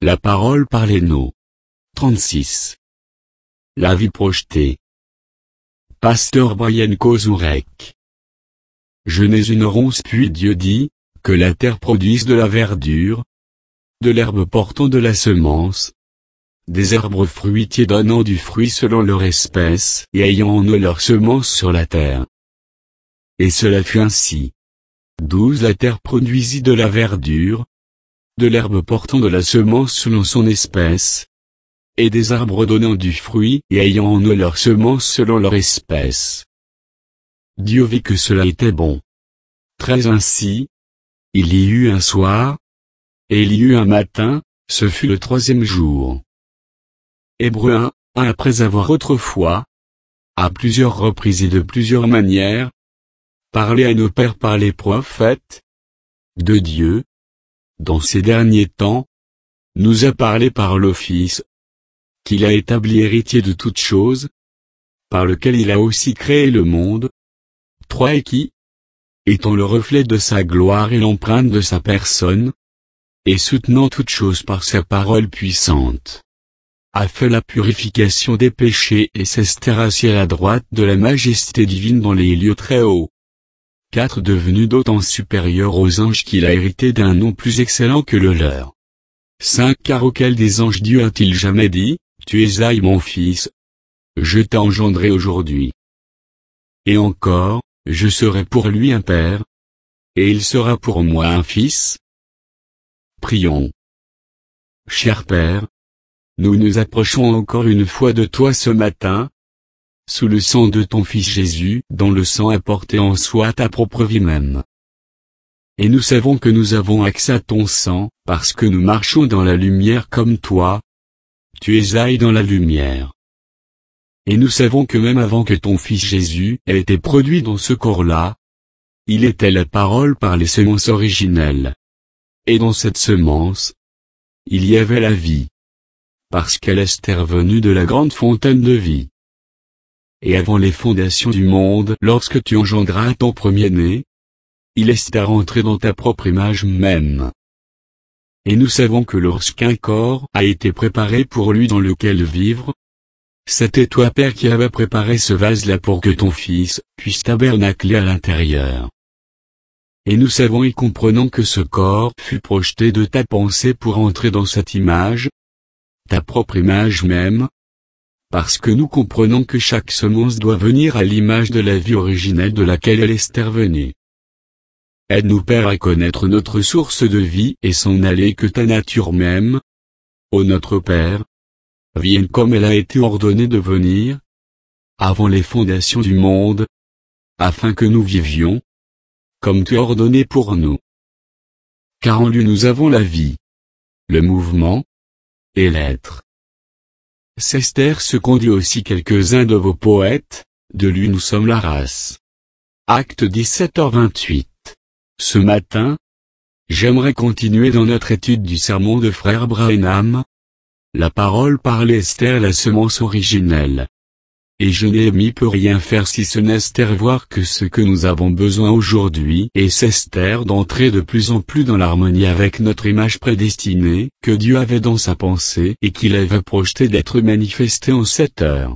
La parole par les noms. 36. La vie projetée. Pasteur Brian Kozurek. Genèse 1:11. Puis Dieu dit, que la terre produise de la verdure, de l'herbe portant de la semence, des arbres fruitiers donnant du fruit selon leur espèce et ayant en eux leur semence sur la terre. Et cela fut ainsi. 12. La terre produisit de la verdure, de l'herbe portant de la semence selon son espèce, et des arbres donnant du fruit et ayant en eux leur semence selon leur espèce. Dieu vit que cela était bon. 13. Ainsi, il y eut un soir, et il y eut un matin, ce fut le 3e jour. Hébreux 1, après avoir autrefois, à plusieurs reprises et de plusieurs manières, parlé à nos pères par les prophètes, de Dieu, dans ces derniers temps, nous a parlé par le Fils, qu'il a établi héritier de toutes choses, par lequel il a aussi créé le monde. 3. Et qui, étant le reflet de sa gloire et l'empreinte de sa personne, et soutenant toutes choses par sa parole puissante, a fait la purification des péchés et s'est assis à la droite de la majesté divine dans les lieux très hauts. 4. Devenu d'autant supérieur aux anges qu'il a hérité d'un nom plus excellent que le leur. 5. Car auquel des anges Dieu a-t-il jamais dit, tu es Aïe mon fils, je t'ai engendré aujourd'hui. Et encore, je serai pour lui un père, et il sera pour moi un fils. Prions. Cher Père, nous nous approchons encore une fois de toi ce matin, sous le sang de ton Fils Jésus, dont le sang a porté en soi ta propre vie même. Et nous savons que nous avons accès à ton sang, parce que nous marchons dans la lumière comme toi. Tu es Aïe dans la lumière. Et nous savons que même avant que ton Fils Jésus ait été produit dans ce corps-là, il était la parole par les semences originelles. Et dans cette semence, il y avait la vie. Parce qu'elle est venue de la grande fontaine de vie. Et avant les fondations du monde, lorsque tu engendras ton premier-né, il est rentré dans ta propre image même. Et nous savons que lorsqu'un corps a été préparé pour lui dans lequel vivre, c'était toi Père qui avais préparé ce vase-là pour que ton Fils puisse tabernacler à l'intérieur. Et nous savons et comprenons que ce corps fut projeté de ta pensée pour entrer dans cette image, ta propre image même, parce que nous comprenons que chaque semence doit venir à l'image de la vie originelle de laquelle elle est venue. Aide-nous Père à connaître notre source de vie et s'en aller que ta nature même, ô notre Père, vienne comme elle a été ordonnée de venir, avant les fondations du monde, afin que nous vivions, comme tu as ordonné pour nous. Car en lui nous avons la vie, le mouvement, et l'être. S'estère ce qu'ont dit aussi quelques-uns de vos poètes, de lui nous sommes la race. Acte 17h28. Ce matin, j'aimerais continuer dans notre étude du sermon de frère Branham. La parole par l'Esther la semence originelle. Et je n'ai peut rien faire si ce n'est voir que ce que nous avons besoin aujourd'hui est s'estère d'entrer de plus en plus dans l'harmonie avec notre image prédestinée que Dieu avait dans sa pensée et qu'il avait projeté d'être manifesté en cette heure.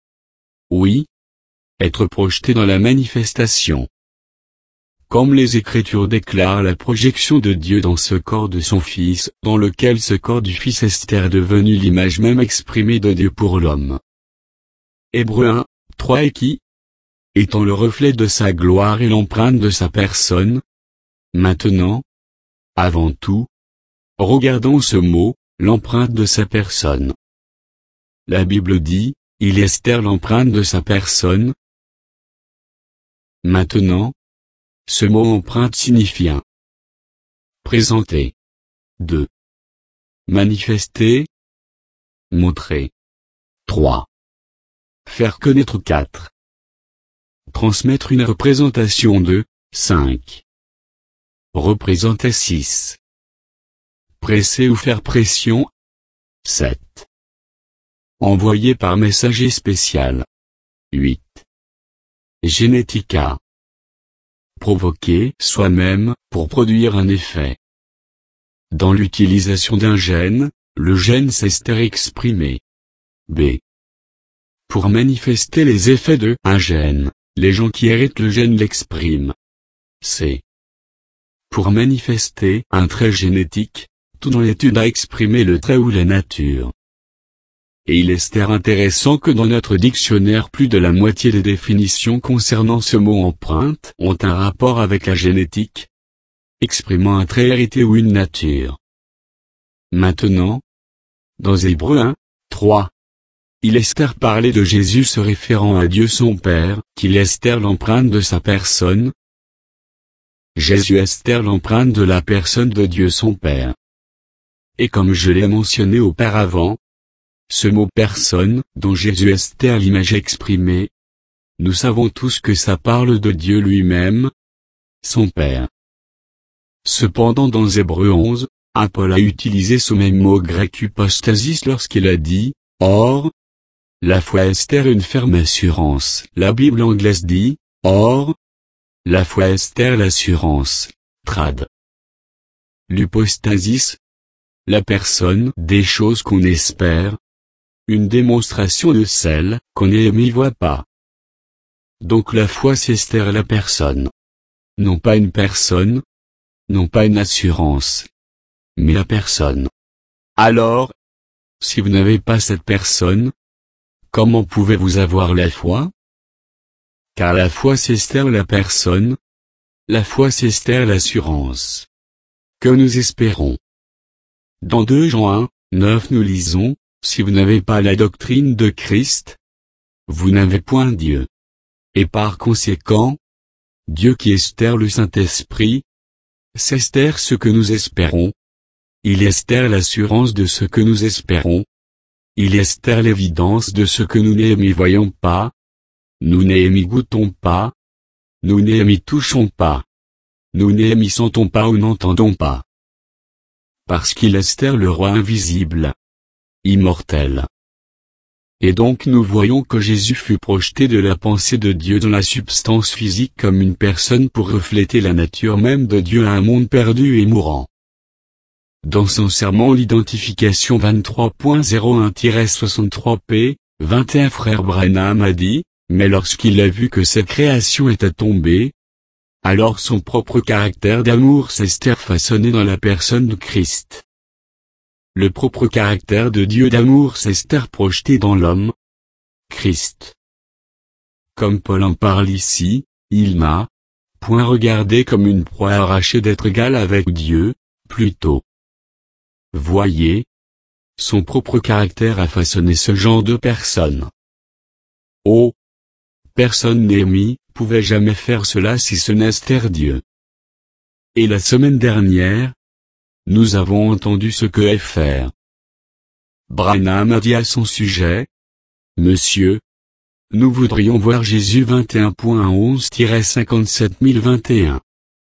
Oui. Être projeté dans la manifestation. Comme les Écritures déclarent la projection de Dieu dans ce corps de son Fils, dans lequel ce corps du Fils est devenu l'image même exprimée de Dieu pour l'homme. Hébreux 1, 3 Et qui, étant le reflet de sa gloire et l'empreinte de sa personne. Maintenant, avant tout, regardons ce mot, l'empreinte de sa personne. La Bible dit, il est l'empreinte de sa personne. Maintenant, ce mot empreinte signifie 1. Présenter. 2. Manifester. Montrer. 3. Faire connaître. 4. Transmettre une représentation de. 5. Représenter. 6. Presser ou faire pression. 7. Envoyer par messager spécial. 8. Génética. Provoquer soi-même, pour produire un effet. Dans l'utilisation d'un gène, le gène Esther exprimé. B. Pour manifester les effets de un gène, les gens qui héritent le gène l'expriment. C. Pour manifester un trait génétique, tout dans l'étude a exprimé le trait ou la nature. Et il est intéressant que dans notre dictionnaire plus de la moitié des définitions concernant ce mot empreinte ont un rapport avec la génétique, exprimant un trait hérité ou une nature. Maintenant, dans Hébreux 1, 3, il est parlé de Jésus se référant à Dieu son Père, qu'il est l'empreinte de sa personne. Jésus est l'empreinte de la personne de Dieu son Père. Et comme je l'ai mentionné auparavant, ce mot personne, dont Jésus est l'image exprimée, nous savons tous que ça parle de Dieu lui-même, son Père. Cependant dans Hébreux 11, Paul a utilisé ce même mot grec hypostasis lorsqu'il a dit, « Or, la foi est une ferme assurance ». La Bible anglaise dit, « Or, la foi est l'assurance ». Trad. L'hypostasis, la personne des choses qu'on espère, une démonstration de celles qu'on n'y voit pas. Donc la foi c'est la personne. Non pas une personne, non pas une assurance, mais la personne. Alors, si vous n'avez pas cette personne, comment pouvez-vous avoir la foi? Car la foi c'est la personne, la foi c'est l'assurance que nous espérons. Dans 2 Jean 1, 9 nous lisons, « Si vous n'avez pas la doctrine de Christ, vous n'avez point Dieu. Et par conséquent, Dieu qui est le Saint-Esprit, c'est ce que nous espérons. Il est l'assurance de ce que nous espérons. Il est l'évidence de ce que nous n'y voyons pas. Nous n'y goûtons pas. Nous n'y touchons pas. Nous n'y sentons pas ou n'entendons pas. Parce qu'il est le roi invisible, immortel. Et donc nous voyons que Jésus fut projeté de la pensée de Dieu dans la substance physique comme une personne pour refléter la nature même de Dieu à un monde perdu et mourant. Dans son sermon l'identification 23.01-63p, 21 frère Branham a dit, mais lorsqu'il a vu que sa création était tombée, alors son propre caractère d'amour s'est façonné dans la personne de Christ. Le propre caractère de Dieu d'amour s'est projeté dans l'homme, Christ. Comme Paul en parle ici, il n'a point regardé comme une proie arrachée d'être égal avec Dieu, plutôt. Voyez, son propre caractère a façonné ce genre de personne. Oh! Personne n'aimé, pouvait jamais faire cela si ce n'est Dieu. Et la semaine dernière, nous avons entendu ce que est faire. Branham a dit à son sujet, « Monsieur, nous voudrions voir Jésus 21.11-57021. »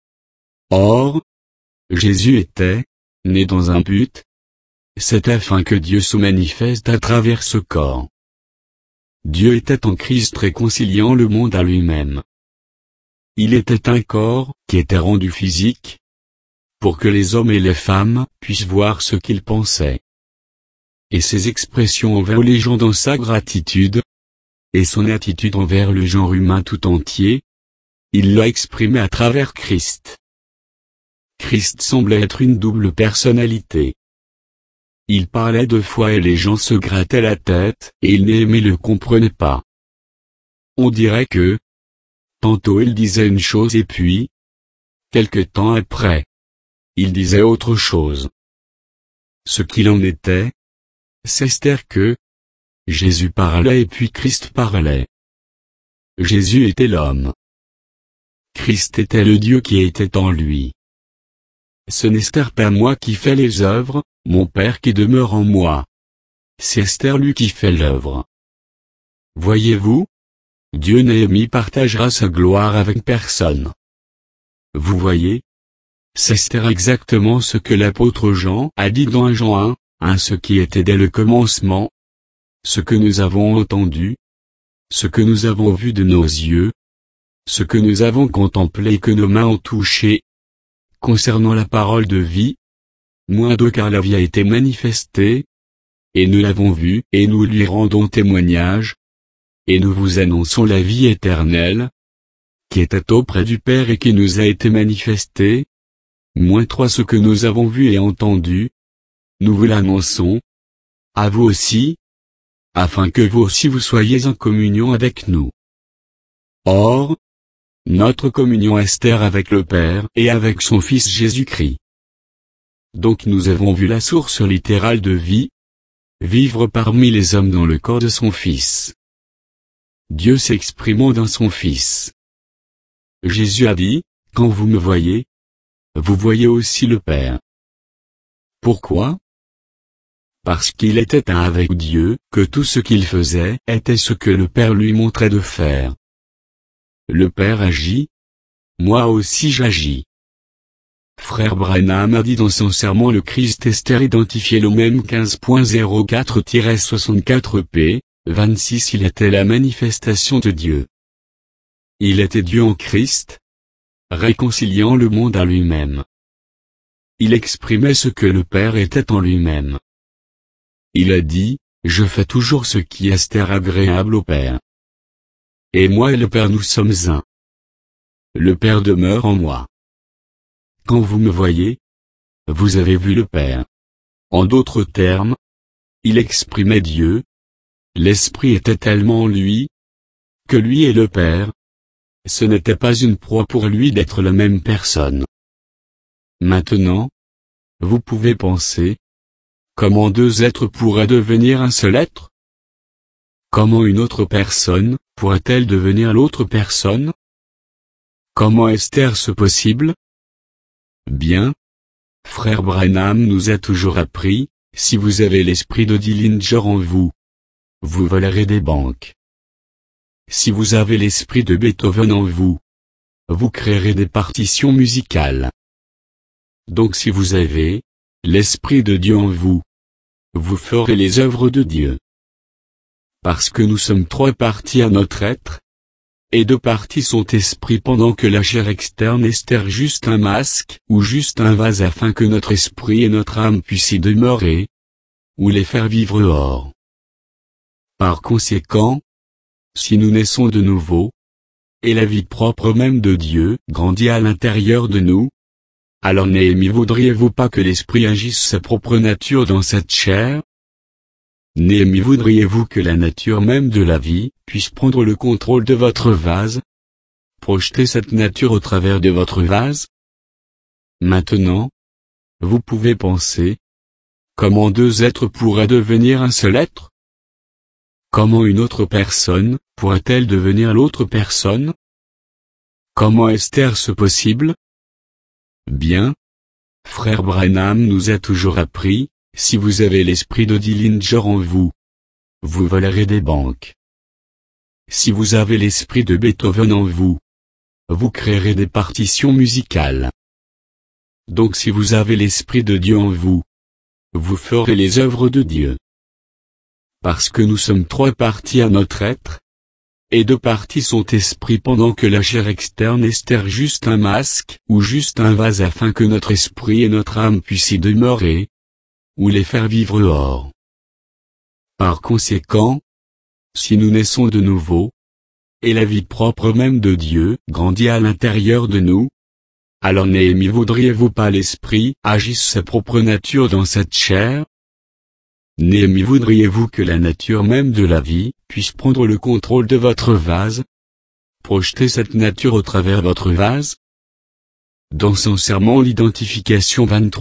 Or, Jésus était, né dans un but, c'est afin que Dieu se manifeste à travers ce corps. Dieu était en Christ réconciliant le monde à lui-même. Il était un corps qui était rendu physique, pour que les hommes et les femmes puissent voir ce qu'il pensait. Et ses expressions envers les gens dans sa gratitude, et son attitude envers le genre humain tout entier, il l'a exprimé à travers Christ. Christ semblait être une double personnalité. Il parlait 2 fois et les gens se grattaient la tête, et ils ne le comprenaient pas. On dirait que, tantôt il disait une chose et puis, quelque temps après, il disait autre chose. Ce qu'il en était, c'est que, Jésus parlait et puis Christ parlait. Jésus était l'homme. Christ était le Dieu qui était en lui. Ce n'est pas moi qui fais les œuvres, mon Père qui demeure en moi. C'est lui qui fait l'œuvre. Voyez-vous? Dieu Néhémie partagera sa gloire avec personne. Vous voyez? C'est exactement ce que l'apôtre Jean a dit dans Jean 1, ce qui était dès le commencement, ce que nous avons entendu, ce que nous avons vu de nos yeux, ce que nous avons contemplé et que nos mains ont touché, concernant la parole de vie. moins d'eux car la vie a été manifestée, et nous l'avons vue, et nous lui rendons témoignage, et nous vous annonçons la vie éternelle, qui était auprès du Père et qui nous a été manifestée, moins 3 ce que nous avons vu et entendu, nous vous l'annonçons, à vous aussi, afin que vous aussi vous soyez en communion avec nous. Or, notre communion est avec le Père et avec son Fils Jésus-Christ. Donc nous avons vu la source littérale de vie, vivre parmi les hommes dans le corps de son Fils. Dieu s'exprimant dans son Fils. Jésus a dit, quand vous me voyez, vous voyez aussi le Père. Pourquoi? Parce qu'il était un avec Dieu, que tout ce qu'il faisait était ce que le Père lui montrait de faire. Le Père agit, moi aussi j'agis. Frère Branham a dit dans son sermon le Christ Esther identifié le même 15.04-64p, 26 il était la manifestation de Dieu. Il était Dieu en Christ, réconciliant le monde à lui-même. Il exprimait ce que le Père était en lui-même. Il a dit, je fais toujours ce qui est agréable au Père. Et moi et le Père nous sommes un. Le Père demeure en moi. Quand vous me voyez, vous avez vu le Père. En d'autres termes, il exprimait Dieu. L'Esprit était tellement en lui, que lui et le Père, ce n'était pas une proie pour lui d'être la même personne. Maintenant, vous pouvez penser, comment 2 êtres pourraient devenir un seul être? Comment une autre personne pourrait-elle devenir l'autre personne? Comment est-ce possible? Bien. Frère Branham nous a toujours appris, si vous avez l'esprit de Dillinger en vous, vous volerez des banques. Si vous avez l'esprit de Beethoven en vous, vous créerez des partitions musicales. Donc si vous avez l'esprit de Dieu en vous, vous ferez les œuvres de Dieu. Parce que nous sommes 3 parties à notre être, et 2 parties sont esprit pendant que la chair externe est juste un masque ou juste un vase afin que notre esprit et notre âme puissent y demeurer, ou les faire vivre hors. Par conséquent, si nous naissons de nouveau, et la vie propre même de Dieu grandit à l'intérieur de nous, alors Néhémie voudriez-vous pas que l'Esprit agisse sa propre nature dans cette chair? Néhémie voudriez-vous que la nature même de la vie puisse prendre le contrôle de votre vase? Projeter cette nature au travers de votre vase? Maintenant, vous pouvez penser, comment 2 êtres pourraient devenir un seul être? Comment une autre personne pourrait-elle devenir l'autre personne? Comment est-ce possible? Bien. Frère Branham nous a toujours appris, si vous avez l'esprit de Dillinger en vous, vous volerez des banques. Si vous avez l'esprit de Beethoven en vous, vous créerez des partitions musicales. Donc si vous avez l'esprit de Dieu en vous, vous ferez les œuvres de Dieu. Parce que nous sommes 3 parties à notre être, et 2 parties sont esprit pendant que la chair externe est juste un masque ou juste un vase afin que notre esprit et notre âme puissent y demeurer, ou les faire vivre hors. Par conséquent, si nous naissons de nouveau, et la vie propre même de Dieu grandit à l'intérieur de nous, alors Néhémie voudriez-vous pas l'Esprit agisse sa propre nature dans cette chair? Néhémie voudriez-vous que la nature même de la vie puisse prendre le contrôle de votre vase? Projeter cette nature au travers votre vase? Dans son sermon l'identification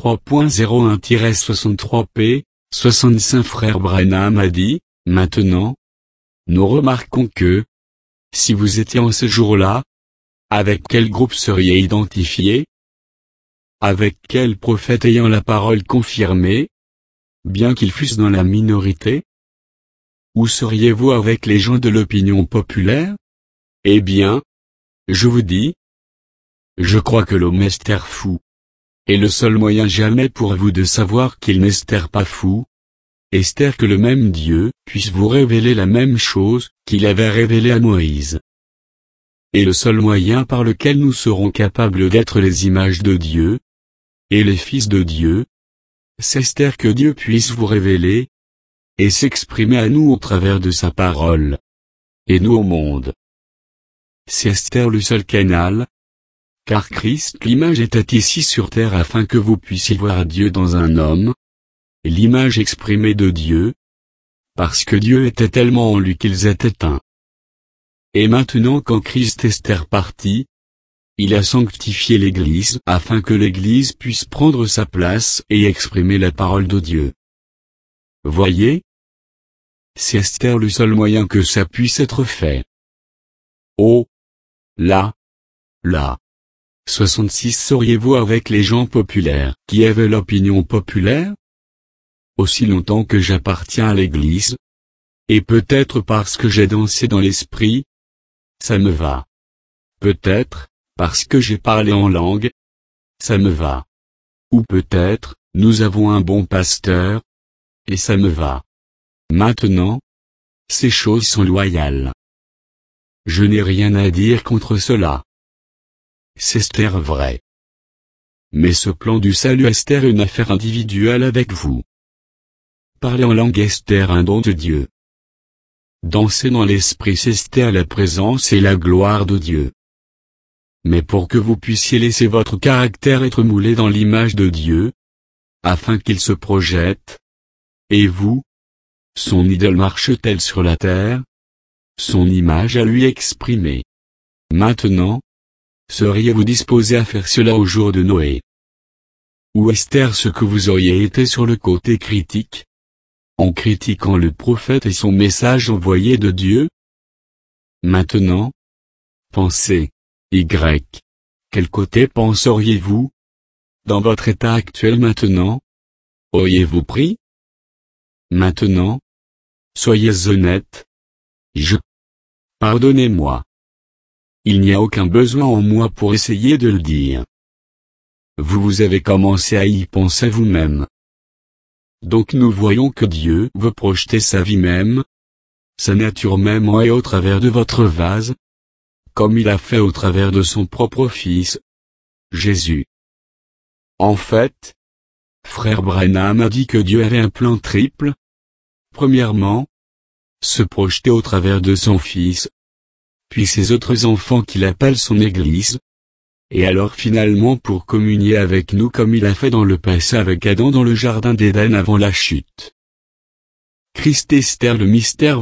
23.01-63p, 65 frère Branham a dit, maintenant, nous remarquons que, si vous étiez en ce jour-là, avec quel groupe seriez identifié? Avec quel prophète ayant la parole confirmée? Bien qu'ils fussent dans la minorité? Où seriez-vous avec les gens de l'opinion populaire? Eh bien, je vous dis, je crois que l'homme est fou. Et le seul moyen jamais pour vous de savoir qu'il n'est pas fou, est que le même Dieu puisse vous révéler la même chose qu'il avait révélée à Moïse. Et le seul moyen par lequel nous serons capables d'être les images de Dieu, et les fils de Dieu, c'est Esther que Dieu puisse vous révéler, et s'exprimer à nous au travers de sa parole, et nous au monde. C'est Esther le seul canal, car Christ l'image était ici sur terre afin que vous puissiez voir Dieu dans un homme, l'image exprimée de Dieu, parce que Dieu était tellement en lui qu'ils étaient un. Et maintenant quand Christ Esther partit, il a sanctifié l'Église afin que l'Église puisse prendre sa place et exprimer la parole de Dieu. Voyez? C'est Esther le seul moyen que ça puisse être fait. Oh! Là! 66 Seriez-vous avec les gens populaires qui avaient l'opinion populaire? Aussi longtemps que j'appartiens à l'Église, et peut-être parce que j'ai dansé dans l'esprit, ça me va. Peut-être, parce que j'ai parlé en langue, ça me va. Ou peut-être, nous avons un bon pasteur, et ça me va. Maintenant, ces choses sont loyales. Je n'ai rien à dire contre cela. C'est Esther vrai. Mais ce plan du salut Esther est une affaire individuelle avec vous. Parler en langue Esther un don de Dieu. Danser dans l'esprit c'est Esther la présence et la gloire de Dieu. Mais pour que vous puissiez laisser votre caractère être moulé dans l'image de Dieu, afin qu'il se projette, et vous, son idole marche-t-elle sur la terre, son image à lui exprimée. Maintenant, seriez-vous disposé à faire cela au jour de Noé? Ou Esther ce que vous auriez été sur le côté critique, en critiquant le prophète et son message envoyé de Dieu? Maintenant, pensez, quel côté penseriez-vous? Dans votre état actuel maintenant? Auriez-vous pris? Maintenant, soyez honnête. Pardonnez-moi. Il n'y a aucun besoin en moi pour essayer de le dire. Vous avez commencé à y penser vous-même. Donc nous voyons que Dieu veut projeter sa vie même, sa nature même en et au travers de votre vase, comme il a fait au travers de son propre Fils, Jésus. En fait, frère Branham a dit que Dieu avait un plan triple. Premièrement, se projeter au travers de son Fils, puis ses autres enfants qu'il appelle son Église, et alors finalement pour communier avec nous comme il a fait dans le passé avec Adam dans le jardin d'Éden avant la chute. Christ Esther le mystère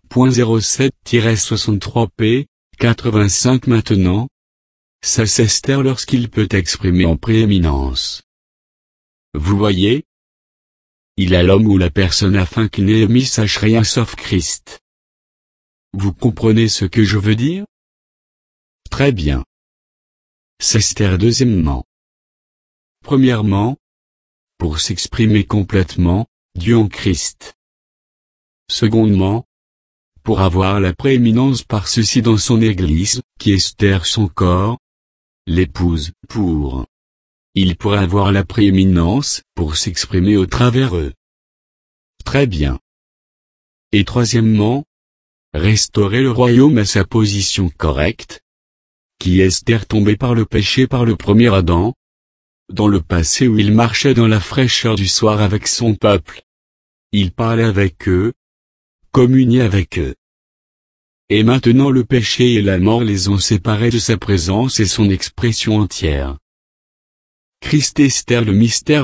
28.07-63p, 85 maintenant. Ça c'est Esther lorsqu'il peut exprimer en prééminence. Vous voyez? Il a l'homme ou la personne afin que Néhémie sache rien sauf Christ. Vous comprenez ce que je veux dire? Très bien. C'est Esther deuxièmement. Premièrement, pour s'exprimer complètement, Dieu en Christ. Secondement, pour avoir la prééminence par ceci dans son Église, qui est Esther son corps, l'épouse, il pourrait avoir la prééminence, pour s'exprimer au travers eux. Très bien. Et troisièmement, restaurer le royaume à sa position correcte, qui est Esther tombée par le péché par le premier Adam, dans le passé où il marchait dans la fraîcheur du soir avec son peuple. Il parlait avec eux, communiait avec eux. Et maintenant le péché et la mort les ont séparés de sa présence et son expression entière. Christ Esther le mystère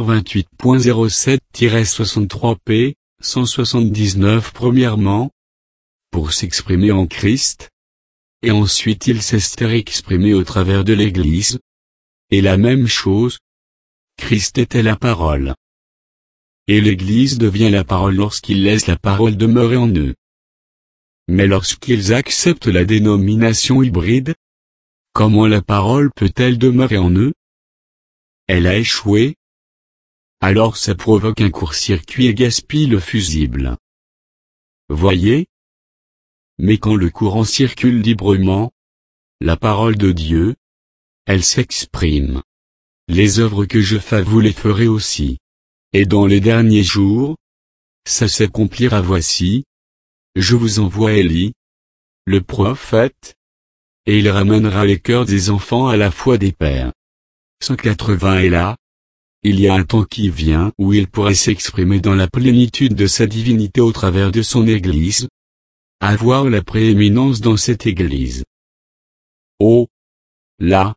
28.07-63p, 179 premièrement, pour s'exprimer en Christ, et ensuite il s'Esther exprimé au travers de l'Église, et la même chose, Christ était la parole. Et l'Église devient la parole lorsqu'ils laissent la parole demeurer en eux. Mais lorsqu'ils acceptent la dénomination hybride, comment la parole peut-elle demeurer en eux? Elle a échoué. Alors ça provoque un court-circuit et gaspille le fusible. Voyez? Mais quand le courant circule librement, la parole de Dieu, elle s'exprime. Les œuvres que je fais vous les ferez aussi. Et dans les derniers jours, ça s'accomplira voici. Je vous envoie Élie, le prophète, et il ramènera les cœurs des enfants à la foi des pères. 180 est là. il y a un temps qui vient où il pourrait s'exprimer dans la plénitude de sa divinité au travers de son Église, avoir la prééminence dans cette Église. Oh! Là!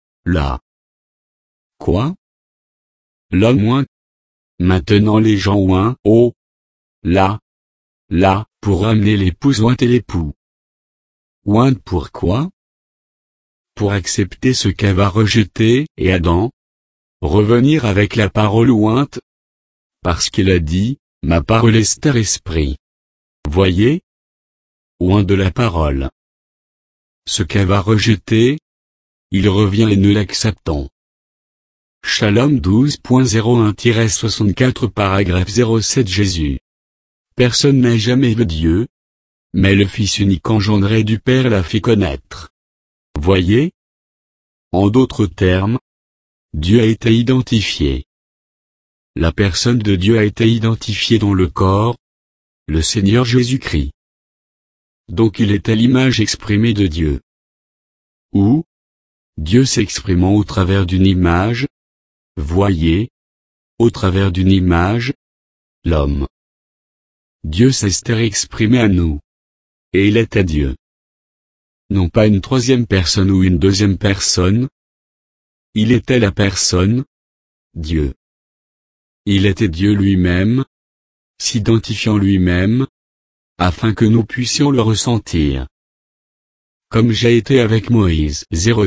Quoi? L'homme oint. Maintenant les gens oint. Oh! Là! Pour ramener l'épouse ointe et l'époux. Ointe pourquoi? Pour accepter ce qu'Ève rejeté, et Adam. Revenir avec la parole ointe. Parce qu'il a dit, ma parole est esprit. Voyez? Oint de la parole. Ce qu'Ève rejeté, il revient et nous l'acceptons. Shalom 12.01-64 paragraphe 07 Jésus. Personne n'a jamais vu Dieu, mais le Fils unique engendré du Père l'a fait connaître. Voyez? En d'autres termes, Dieu a été identifié. La personne de Dieu a été identifiée dans le corps, le Seigneur Jésus-Christ. Donc il était l'image exprimée de Dieu. Ou, Dieu s'exprimant au travers d'une image, voyez, au travers d'une image, l'homme. Dieu s'était exprimé à nous. Et il était Dieu. Non pas une troisième personne ou une deuxième personne. Il était la personne, Dieu. Il était Dieu lui-même, s'identifiant lui-même, afin que nous puissions le ressentir. Comme j'ai été avec Moïse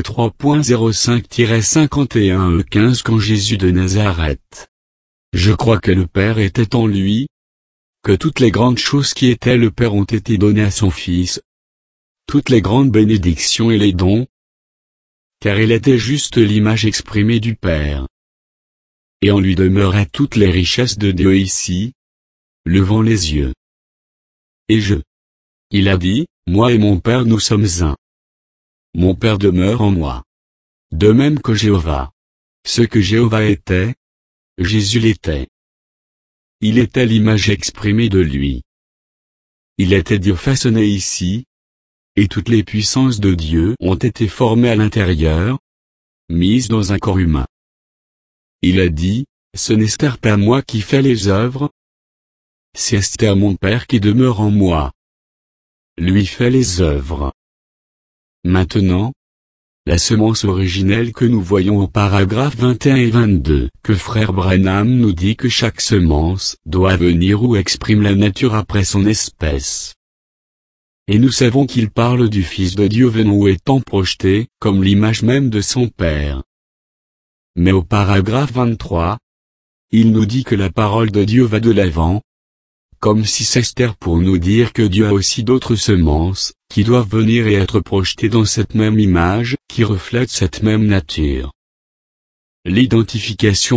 03.05-51-15 quand Jésus de Nazareth. Je crois que le Père était en lui, que toutes les grandes choses qui étaient le Père ont été données à son Fils, toutes les grandes bénédictions et les dons, car il était juste l'image exprimée du Père. Et en lui demeuraient toutes les richesses de Dieu ici, levant les yeux. Et il a dit, moi et mon Père nous sommes un. Mon Père demeure en moi. De même que Jéhovah. Ce que Jéhovah était, Jésus l'était. Il était l'image exprimée de lui. Il était Dieu façonné ici, et toutes les puissances de Dieu ont été formées à l'intérieur, mises dans un corps humain. Il a dit, ce n'est pas moi qui fais les œuvres, c'est mon Père qui demeure en moi. Lui fait les œuvres. Maintenant, la semence originelle que nous voyons au paragraphe 21 et 22, que frère Branham nous dit que chaque semence doit venir où exprime la nature après son espèce. Et nous savons qu'il parle du Fils de Dieu venant ou étant projeté, comme l'image même de son Père. Mais au paragraphe 23, il nous dit que la parole de Dieu va de l'avant, comme si c'était pour nous dire que Dieu a aussi d'autres semences, qui doivent venir et être projetées dans cette même image, qui reflète cette même nature. L'identification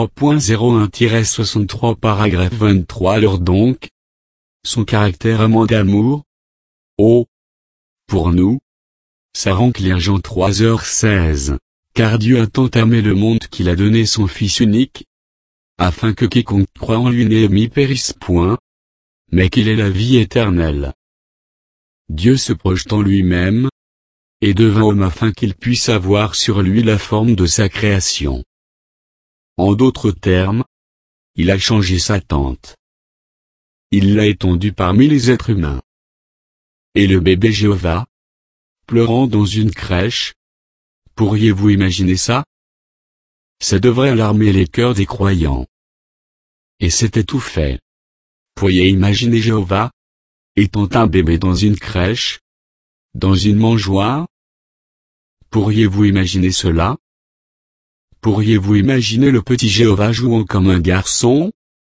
23.01-63 paragraphe 23 alors donc, son caractère amant d'amour. Oh! Pour nous, ça rend clair Jean 3h16, car Dieu a tant aimé le monde qu'il a donné son Fils unique, afin que quiconque croit en lui n'ait périsse point, mais qu'il ait la vie éternelle. Dieu se projetant lui-même, et devint homme afin qu'il puisse avoir sur lui la forme de sa création. En d'autres termes, il a changé sa tente. Il l'a étendue parmi les êtres humains. Et le bébé Jéhovah, pleurant dans une crèche, pourriez-vous imaginer ça? Ça devrait alarmer les cœurs des croyants. Et c'était tout fait. Pourriez imaginer Jéhovah, étant un bébé dans une crèche, dans une mangeoire? Pourriez-vous imaginer cela? Pourriez-vous imaginer le petit Jéhovah jouant comme un garçon?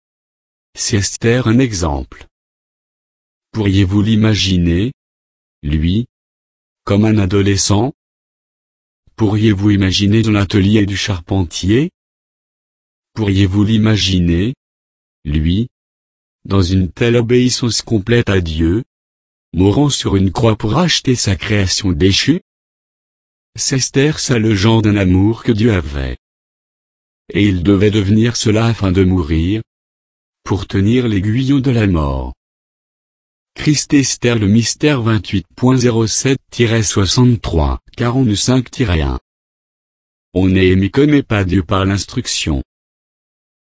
C'est un exemple. Pourriez-vous l'imaginer, lui, comme un adolescent? Pourriez-vous imaginer dans l'atelier du charpentier? Pourriez-vous l'imaginer, lui, dans une telle obéissance complète à Dieu, mourant sur une croix pour racheter sa création déchue? C'est ça le genre d'un amour que Dieu avait. Et il devait devenir cela afin de mourir, pour tenir l'aiguillon de la mort. Christ Esther le mystère 28.07-63, 45-1. On ne connaît pas Dieu par l'instruction.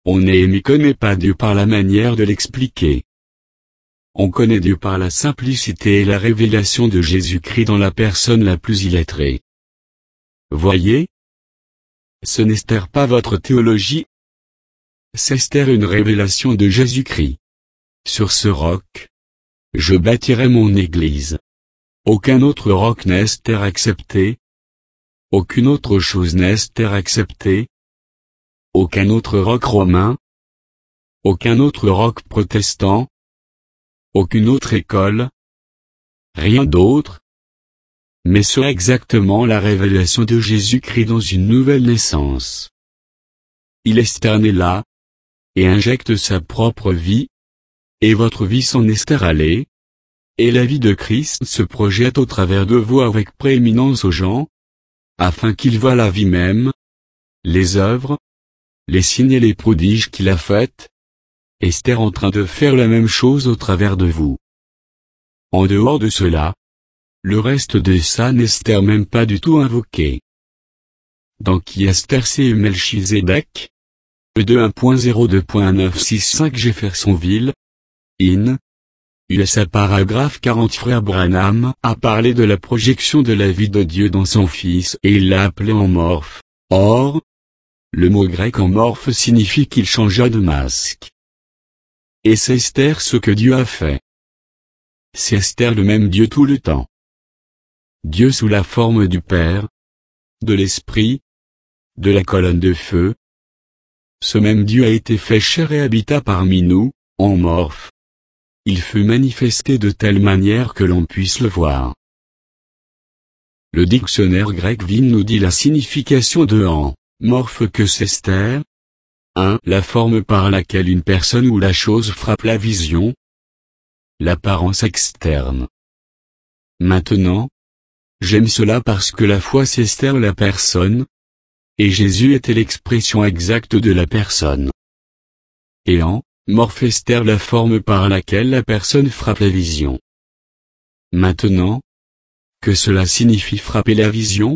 On ne connaît pas Dieu par la manière de l'expliquer. On connaît Dieu par la simplicité et la révélation de Jésus-Christ dans la personne la plus illettrée. Voyez? Ce n'est pas votre théologie. C'est une révélation de Jésus-Christ. Sur ce roc, je bâtirai mon église. Aucun autre roc n'est accepté. Aucune autre chose n'est acceptée. Aucun autre roc romain. Aucun autre roc protestant. Aucune autre école. Rien d'autre. Mais c'est exactement la révélation de Jésus-Christ dans une nouvelle naissance. Il est né là, et injecte sa propre vie, et votre vie s'en est allée, et la vie de Christ se projette au travers de vous avec prééminence aux gens, afin qu'ils voient la vie même, les œuvres, les signes et les prodiges qu'il a faites, Esther en train de faire la même chose au travers de vous. En dehors de cela, le reste de ça n'est même pas du tout invoqué. Dans qui Esther c'est Melchizedek, E2 1.02.965 Jeffersonville, IN, USA paragraphe 40 Frère Branham a parlé de la projection de la vie de Dieu dans son Fils et il l'a appelé en morphe. Or, le mot grec en morphe signifie qu'il changea de masque. Et c'est Esther ce que Dieu a fait. C'est Esther le même Dieu tout le temps. Dieu sous la forme du Père, de l'Esprit, de la colonne de feu. Ce même Dieu a été fait chair et habita parmi nous, en morphe. Il fut manifesté de telle manière que l'on puisse le voir. Le dictionnaire grec Vin nous dit la signification de en morphe que c'est Esther. 1. La forme par laquelle une personne ou la chose frappe la vision. L'apparence externe. Maintenant, j'aime cela parce que la foi c'est Esther la personne, et Jésus était l'expression exacte de la personne. Et en morphe Esther la forme par laquelle la personne frappe la vision. Maintenant, que cela signifie frapper la vision?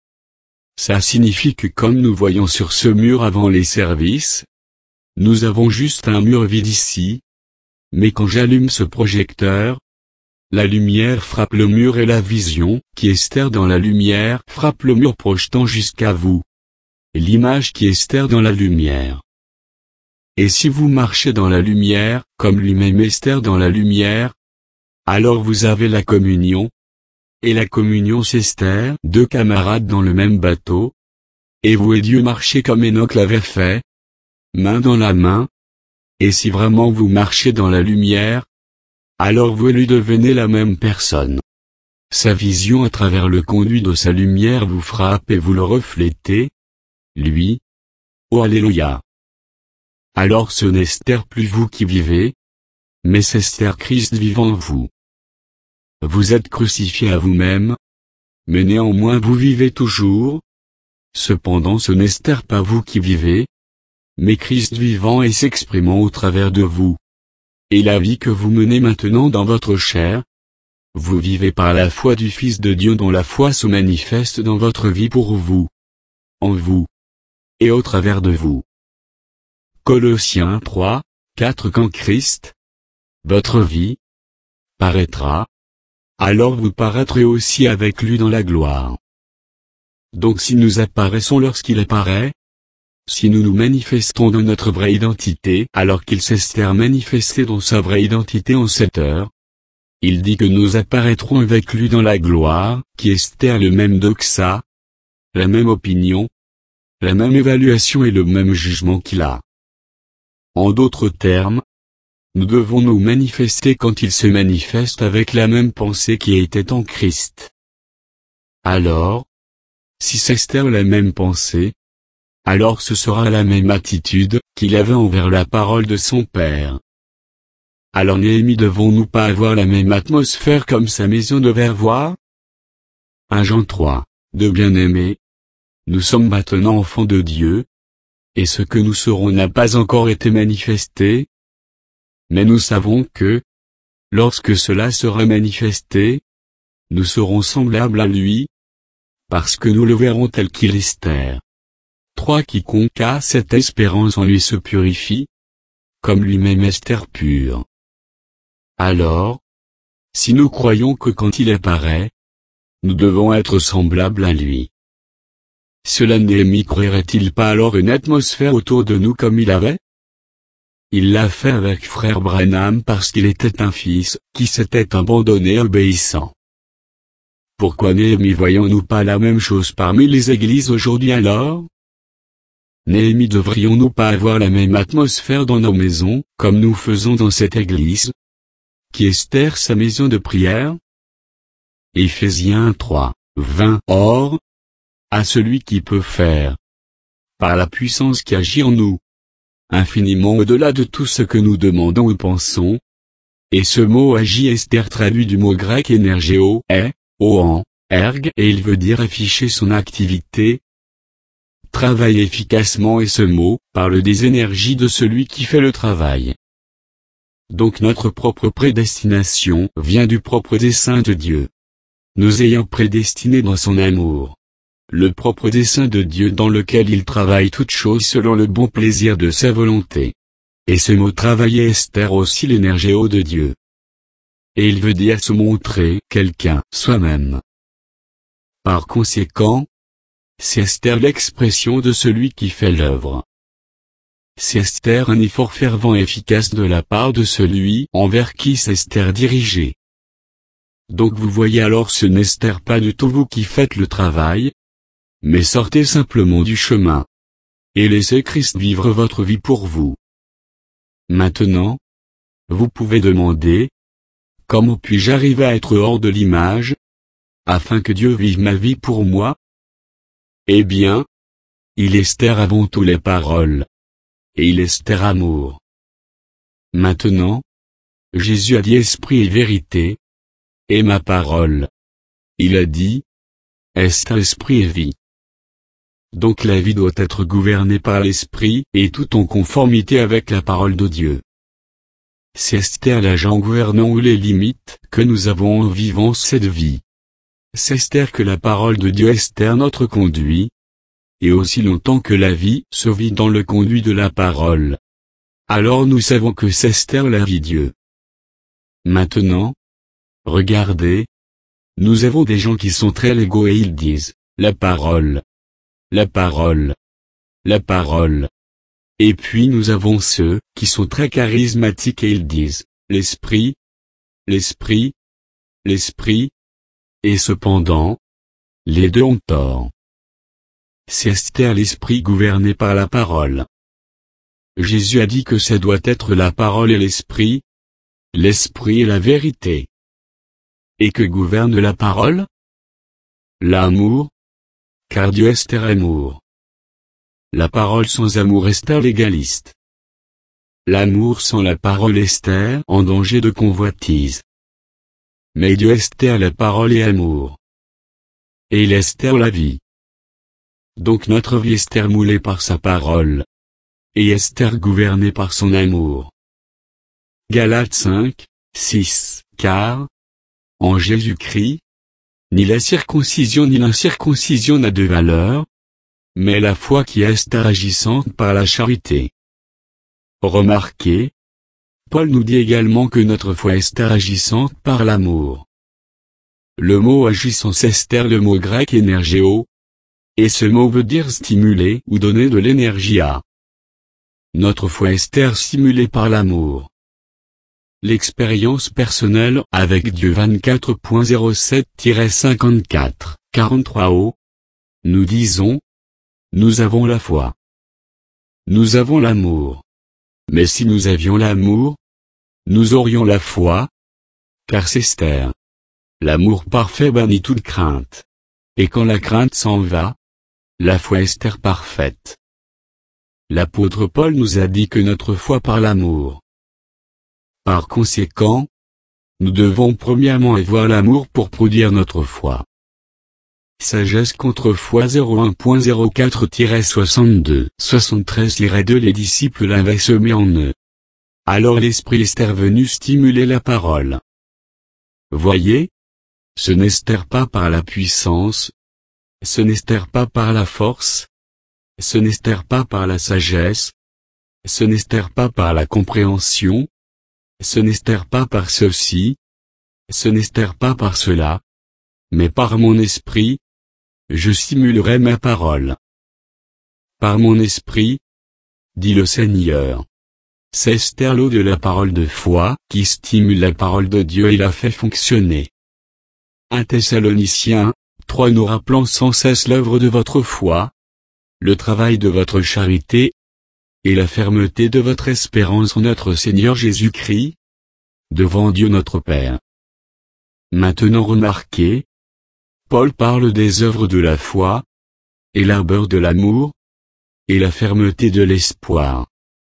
Ça signifie que comme nous voyons sur ce mur avant les services, nous avons juste un mur vide ici, mais quand j'allume ce projecteur, la lumière frappe le mur et la vision, qui est Esther dans la lumière, frappe le mur projetant jusqu'à vous. L'image qui est Esther dans la lumière. Et si vous marchez dans la lumière, comme lui-même Esther dans la lumière, alors vous avez la communion. Et la communion c'est Esther, deux camarades dans le même bateau. Et vous et Dieu marchez comme Enoch l'avait fait, main dans la main. Et si vraiment vous marchez dans la lumière, alors vous lui devenez la même personne. Sa vision à travers le conduit de sa lumière vous frappe et vous le reflétez. Lui. Oh Alléluia. Alors ce n'est Esther plus vous qui vivez, mais c'est Esther Christ vivant en vous. Vous êtes crucifié à vous-même, mais néanmoins vous vivez toujours. Cependant ce n'est Esther pas vous qui vivez, mais Christ vivant et s'exprimant au travers de vous. Et la vie que vous menez maintenant dans votre chair, vous vivez par la foi du Fils de Dieu dont la foi se manifeste dans votre vie pour vous, en vous, et au travers de vous. Colossiens 3, 4 Quand Christ, votre vie, paraîtra, alors vous paraîtrez aussi avec lui dans la gloire. Donc si nous apparaissons lorsqu'il apparaît, si nous nous manifestons dans notre vraie identité alors qu'il s'est manifesté dans sa vraie identité en cette heure, il dit que nous apparaîtrons avec lui dans la gloire, qui est le même doxa, la même opinion, la même évaluation et le même jugement qu'il a. En d'autres termes, nous devons nous manifester quand il se manifeste avec la même pensée qui était en Christ. Alors, si c'est la même pensée, alors ce sera la même attitude qu'il avait envers la parole de son Père. Alors Néhémie devons-nous pas avoir la même atmosphère comme sa maison devait avoir? 1 Jean 3, de bien-aimés, nous sommes maintenant enfants de Dieu, et ce que nous serons n'a pas encore été manifesté, mais nous savons que, lorsque cela sera manifesté, nous serons semblables à lui, parce que nous le verrons tel qu'il est. 3 Quiconque a cette espérance en lui se purifie, comme lui-même Esther pure. Alors, si nous croyons que quand il apparaît, nous devons être semblables à lui, cela Néhémie créerait-il pas alors une atmosphère autour de nous comme il avait? Il l'a fait avec frère Branham parce qu'il était un fils qui s'était abandonné obéissant. Pourquoi Néhémie voyons-nous pas la même chose parmi les églises aujourd'hui alors? Néhémie devrions-nous pas avoir la même atmosphère dans nos maisons, comme nous faisons dans cette église? Qui Esther sa maison de prière? Éphésiens 3, 20. Or, à celui qui peut faire, par la puissance qui agit en nous, infiniment au-delà de tout ce que nous demandons ou pensons. Et ce mot agit Esther traduit du mot grec énergéo, oan, erg, et il veut dire afficher son activité, travailler efficacement, et ce mot parle des énergies de celui qui fait le travail. Donc notre propre prédestination vient du propre dessein de Dieu, nous ayant prédestinés dans son amour. Le propre dessein de Dieu dans lequel il travaille toutes choses selon le bon plaisir de sa volonté. Et ce mot travailler Esther aussi l'énergéo de Dieu. Et il veut dire se montrer quelqu'un soi-même. Par conséquent, c'est Esther l'expression de celui qui fait l'œuvre. C'est Esther un effort fervent et efficace de la part de celui envers qui c'est Esther dirigée. Donc vous voyez alors ce n'est Esther pas du tout vous qui faites le travail, mais sortez simplement du chemin. Et laissez Christ vivre votre vie pour vous. Maintenant, vous pouvez demander, comment puis-je arriver à être hors de l'image, afin que Dieu vive ma vie pour moi? Eh bien, il Esther avant tout les paroles. Et il Esther amour. Maintenant, Jésus a dit esprit et vérité, et ma parole. Il a dit, Esther esprit et vie. Donc la vie doit être gouvernée par l'esprit, et tout en conformité avec la parole de Dieu. C'est Esther l'agent gouvernant ou les limites que nous avons en vivant cette vie. C'est Esther que la parole de Dieu Esther notre conduit, et aussi longtemps que la vie se vit dans le conduit de la parole. Alors nous savons que c'est Esther la vie Dieu. Maintenant, regardez, nous avons des gens qui sont très légaux et ils disent, la parole. La parole. La parole. Et puis nous avons ceux qui sont très charismatiques et ils disent, l'esprit. L'esprit. L'esprit. Et cependant, les deux ont tort. C'est Esther l'esprit gouverné par la parole. Jésus a dit que ça doit être la parole et l'esprit et la vérité. Et que gouverne la parole? L'amour. Car Dieu Esther amour. La parole sans amour Esther légaliste. L'amour sans la parole Esther en danger de convoitise. Mais Dieu Esther la parole et amour. Et il Esther la vie. Donc notre vie Esther moulée par sa parole. Et Esther gouvernée par son amour. Galates 5, 6, car, en Jésus-Christ, ni la circoncision ni l'incirconcision n'a de valeur, mais la foi qui est Esther agissante par la charité. Remarquez, Paul nous dit également que notre foi est Esther agissante par l'amour. Le mot agissant c'est Esther le mot grec énergéo, et ce mot veut dire stimuler ou donner de l'énergie à. Notre foi est Esther stimulée par l'amour. L'expérience personnelle avec Dieu 24.07-54, 43 nous disons, nous avons la foi. Nous avons l'amour. Mais si nous avions l'amour, nous aurions la foi, car c'est Esther. L'amour parfait bannit toute crainte. Et quand la crainte s'en va, la foi est Esther parfaite. L'apôtre Paul nous a dit que notre foi par l'amour. Par conséquent, nous devons premièrement avoir l'amour pour produire notre foi. Sagesse contre foi 01.04-62, 73-2 Les disciples l'avaient semé en eux. Alors l'esprit Esther venu stimuler la parole. Voyez, ce n'est Esther pas par la puissance, ce n'est Esther pas par la force, Ce n'est pas par la sagesse, ce n'est pas par la compréhension, ce n'est pas par ceci, ce n'est pas par cela, mais par mon esprit, je stimulerai ma parole. Par mon esprit, dit le Seigneur. C'est Esther l'eau de la parole de foi qui stimule la parole de Dieu et la fait fonctionner. 1 Thessaloniciens 3 nous rappelant sans cesse l'œuvre de votre foi, le travail de votre charité, et la fermeté de votre espérance en notre Seigneur Jésus-Christ, devant Dieu notre Père. Maintenant remarquez, Paul parle des œuvres de la foi, et l'ardeur de l'amour, et la fermeté de l'espoir.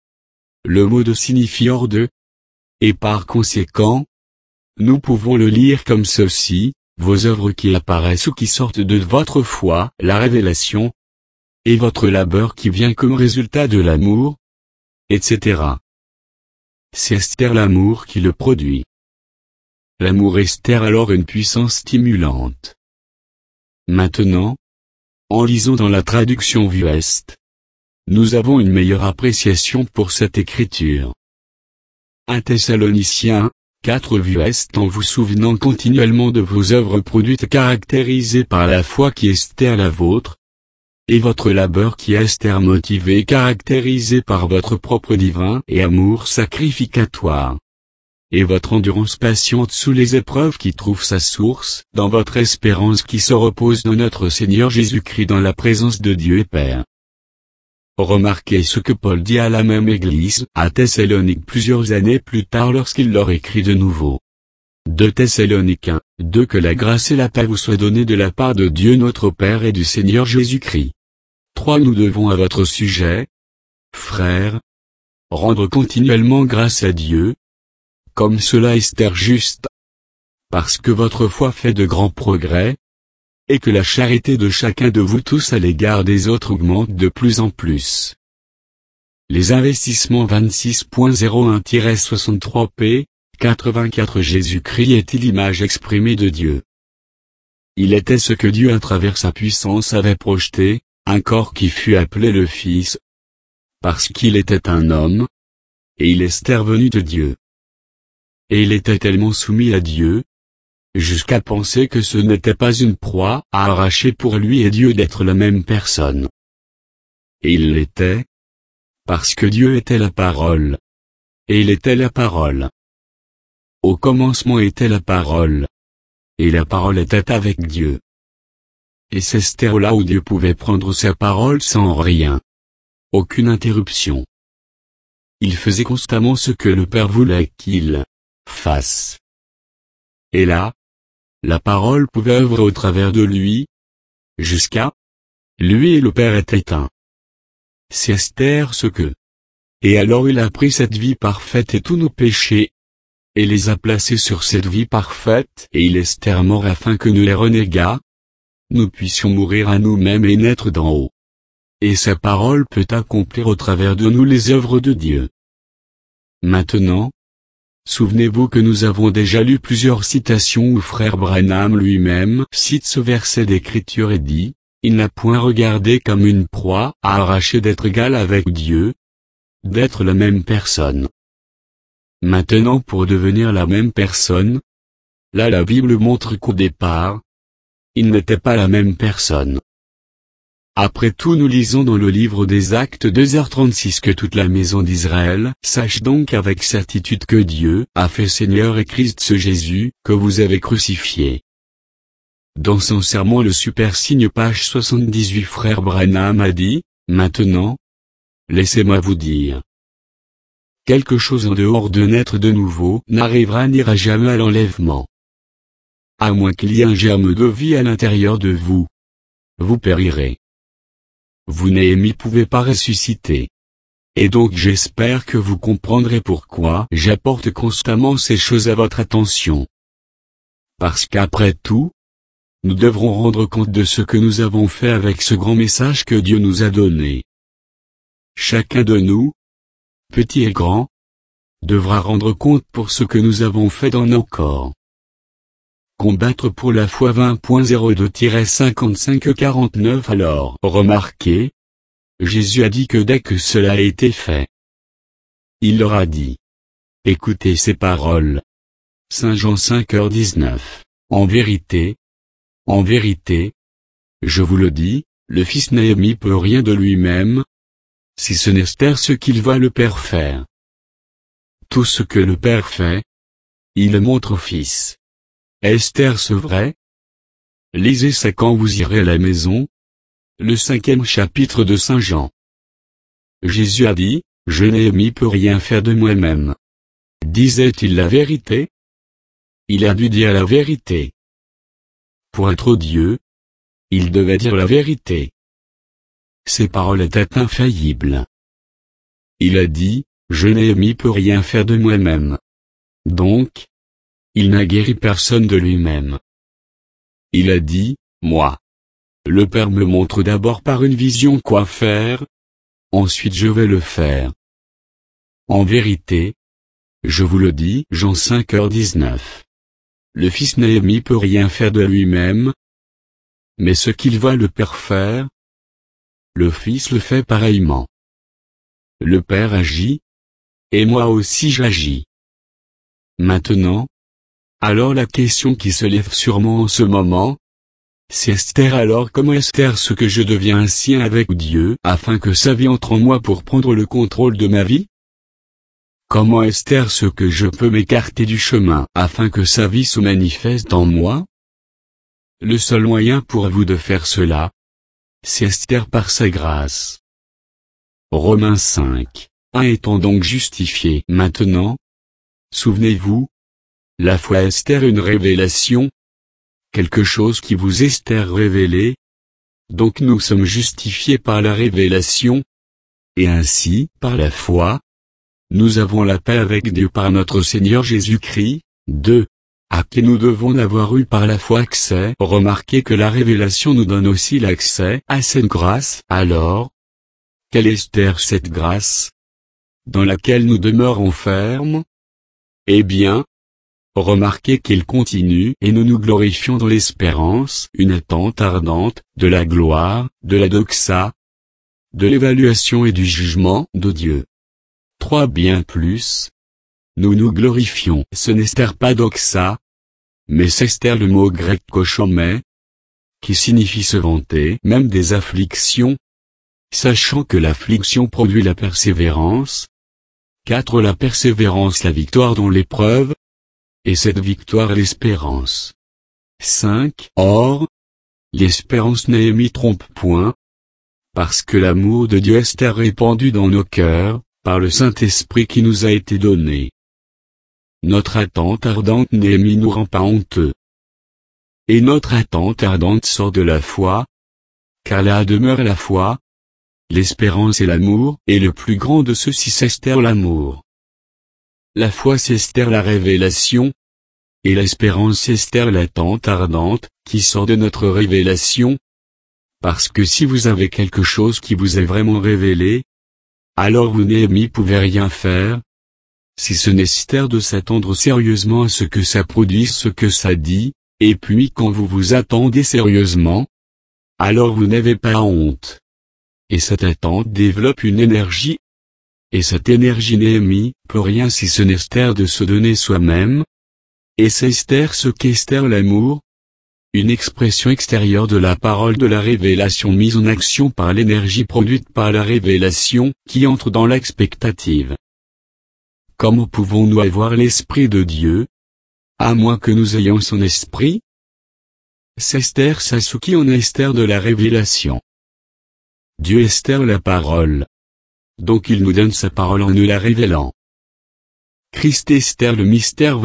Le mot de signifie hors de, et par conséquent, nous pouvons le lire comme ceci, vos œuvres qui apparaissent ou qui sortent de votre foi, la révélation, et votre labeur qui vient comme résultat de l'amour, etc. C'est Esther l'amour qui le produit. L'amour Esther alors une puissance stimulante. Maintenant, en lisant dans la traduction Vuest, nous avons une meilleure appréciation pour cette écriture. 1 Thessaloniciens 4 Vuest en vous souvenant continuellement de vos œuvres produites caractérisées par la foi qui est Esther la vôtre, et votre labeur qui est Esther motivé et caractérisé par votre propre divin et amour sacrificatoire, et votre endurance patiente sous les épreuves qui trouve sa source dans votre espérance qui se repose dans notre Seigneur Jésus-Christ dans la présence de Dieu et Père. Remarquez ce que Paul dit à la même église, à Thessalonique plusieurs années plus tard lorsqu'il leur écrit de nouveau. 2 Thessaloniciens 2 Que la grâce et la paix vous soient données de la part de Dieu notre Père et du Seigneur Jésus-Christ. 3 Nous devons à votre sujet, frères, rendre continuellement grâce à Dieu, comme cela Esther juste, parce que votre foi fait de grands progrès, et que la charité de chacun de vous tous à l'égard des autres augmente de plus en plus. Les investissements 26.01-63p, 84 Jésus-Christ est-il l'image exprimée de Dieu. Il était ce que Dieu à travers sa puissance avait projeté, un corps qui fut appelé le Fils, parce qu'il était un homme, et il est venu de Dieu. Et il était tellement soumis à Dieu, jusqu'à penser que ce n'était pas une proie à arracher pour lui et Dieu d'être la même personne. Et il l'était, parce que Dieu était la parole. Et il était la parole. Au commencement était la parole. Et la parole était avec Dieu. Et c'est là où Dieu pouvait prendre sa parole sans rien. Aucune interruption. Il faisait constamment ce que le Père voulait qu'il fasse. Et là, la parole pouvait œuvrer au travers de lui, jusqu'à lui et le Père étaient un. C'est Esther ce que. Et alors il a pris cette vie parfaite et tous nos péchés, et les a placés sur cette vie parfaite, et il est mort afin que nous les renégâts, nous puissions mourir à nous-mêmes et naître d'en haut. Et sa parole peut accomplir au travers de nous les œuvres de Dieu. Maintenant, souvenez-vous que nous avons déjà lu plusieurs citations où frère Branham lui-même cite ce verset d'écriture et dit, il n'a point regardé comme une proie à arracher d'être égal avec Dieu, d'être la même personne. Maintenant pour devenir la même personne, là la Bible montre qu'au départ, il n'était pas la même personne. Après tout nous lisons dans le livre des Actes 2h36 que toute la maison d'Israël sache donc avec certitude que Dieu a fait Seigneur et Christ ce Jésus que vous avez crucifié. Dans son sermon le super signe page 78 frère Branham a dit, maintenant, laissez-moi vous dire. Quelque chose en dehors de naître de nouveau n'ira jamais à l'enlèvement. À moins qu'il y ait un germe de vie à l'intérieur de vous. Vous périrez. Vous n'y pouvez pas ressusciter. Et donc j'espère que vous comprendrez pourquoi j'apporte constamment ces choses à votre attention. Parce qu'après tout, nous devrons rendre compte de ce que nous avons fait avec ce grand message que Dieu nous a donné. Chacun de nous, petit et grand, devra rendre compte pour ce que nous avons fait dans nos corps. Combattre pour la foi 20.02-55-49 Alors remarquez, Jésus a dit que dès que cela a été fait, il leur a dit: écoutez ces paroles. Saint Jean 5h19. En vérité, je vous le dis, le Fils n'a peut rien de lui-même, si ce n'est ce qu'il voit le Père faire. Tout ce que le Père fait, il le montre au Fils. Est-ce vrai? Lisez ça quand vous irez à la maison. Le 5e chapitre de Saint Jean. Jésus a dit: je n'ai peut rien faire de moi-même. Disait-il la vérité? Il a dû dire la vérité. Pour être Dieu, il devait dire la vérité. Ses paroles étaient infaillibles. Il a dit: je n'ai peut rien faire de moi-même. Donc, il n'a guéri personne de lui-même. Il a dit: moi. Le Père me montre d'abord par une vision quoi faire, ensuite je vais le faire. En vérité, je vous le dis, Jean 5h19. Le Fils n'a peut rien faire de lui-même, mais ce qu'il voit le Père faire, le Fils le fait pareillement. Le Père agit, et moi aussi j'agis. Maintenant, alors la question qui se lève sûrement en ce moment, c'est alors comment ce que je deviens un sien avec Dieu afin que sa vie entre en moi pour prendre le contrôle de ma vie? Comment ce que je peux m'écarter du chemin afin que sa vie se manifeste en moi? Le seul moyen pour vous de faire cela, c'est par sa grâce. Romains 5, 1 étant donc justifié maintenant, souvenez-vous, la foi est une révélation, quelque chose qui vous est révélé, donc nous sommes justifiés par la révélation, et ainsi, par la foi, nous avons la paix avec Dieu par notre Seigneur Jésus-Christ. 2. À qui nous devons avoir eu par la foi accès. Remarquez que la révélation nous donne aussi l'accès à cette grâce. Alors, quelle est cette grâce, dans laquelle nous demeurons fermes? Eh bien, remarquez qu'il continue et nous nous glorifions dans l'espérance, une attente ardente, de la gloire, de la doxa, de l'évaluation et du jugement de Dieu. 3 Bien plus. Nous nous glorifions. Ce n'est pas doxa, mais c'est le mot grec kochomai, qui signifie se vanter même des afflictions, sachant que l'affliction produit la persévérance. 4 La persévérance la victoire dans l'épreuve, et cette victoire l'espérance. 5 Or, l'espérance n'est trompe point, parce que l'amour de Dieu est répandu dans nos cœurs, par le Saint-Esprit qui nous a été donné. Notre attente ardente nous rend pas honteux. Et notre attente ardente sort de la foi, car là demeure la foi, l'espérance et l'amour, et le plus grand de ceux-ci c'est l'amour. La foi c'est la révélation, et l'espérance c'est l'attente ardente, qui sort de notre révélation. Parce que si vous avez quelque chose qui vous est vraiment révélé, alors vous pouvez rien faire, si ce n'est de s'attendre sérieusement à ce que ça produise ce que ça dit, et puis quand vous vous attendez sérieusement, alors vous n'avez pas honte. Et cette attente développe une énergie, et cette énergie peut rien si ce n'est de se donner soi-même, et c'est ce qu'est l'amour, une expression extérieure de la parole de la révélation mise en action par l'énergie produite par la révélation, qui entre dans l'expectative. Comment pouvons-nous avoir l'Esprit de Dieu, à moins que nous ayons son Esprit? C'est ce qui en est de la révélation. Dieu est la parole. Donc il nous donne sa parole en nous la révélant. Christ est le mystère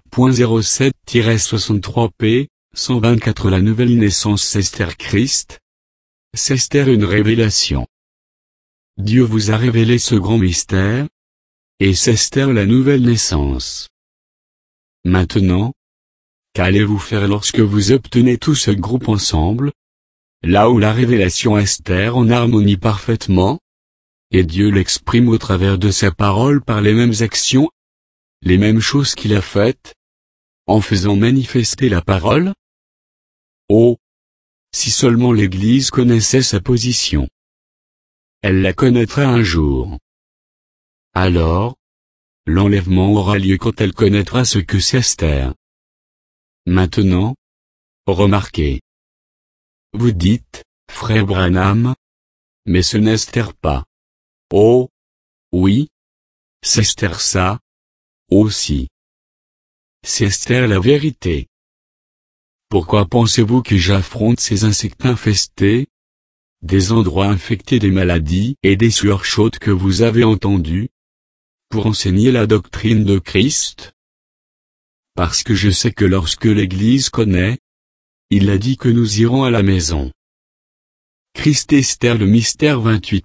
28.07-63p, 124 La nouvelle naissance c'est Christ. C'est une révélation. Dieu vous a révélé ce grand mystère, et c'est la nouvelle naissance. Maintenant, qu'allez-vous faire lorsque vous obtenez tout ce groupe ensemble, là où la révélation est en harmonie parfaitement, et Dieu l'exprime au travers de sa parole par les mêmes actions, les mêmes choses qu'il a faites, en faisant manifester la parole? Oh! Si seulement l'Église connaissait sa position. elle la connaîtra un jour. Alors, l'enlèvement aura lieu quand elle connaîtra ce que c'est Esther. Maintenant, remarquez. Vous dites, frère Branham, mais ce n'est Esther pas. Oh, oui, c'est Esther ça, aussi. C'est Esther la vérité. Pourquoi pensez-vous que j'affronte ces insectes infestés, des endroits infectés des maladies et des sueurs chaudes que vous avez entendues, pour enseigner la doctrine de Christ? Parce que je sais que lorsque l'Église connaît, il a dit que nous irons à la maison. Christ Esther le mystère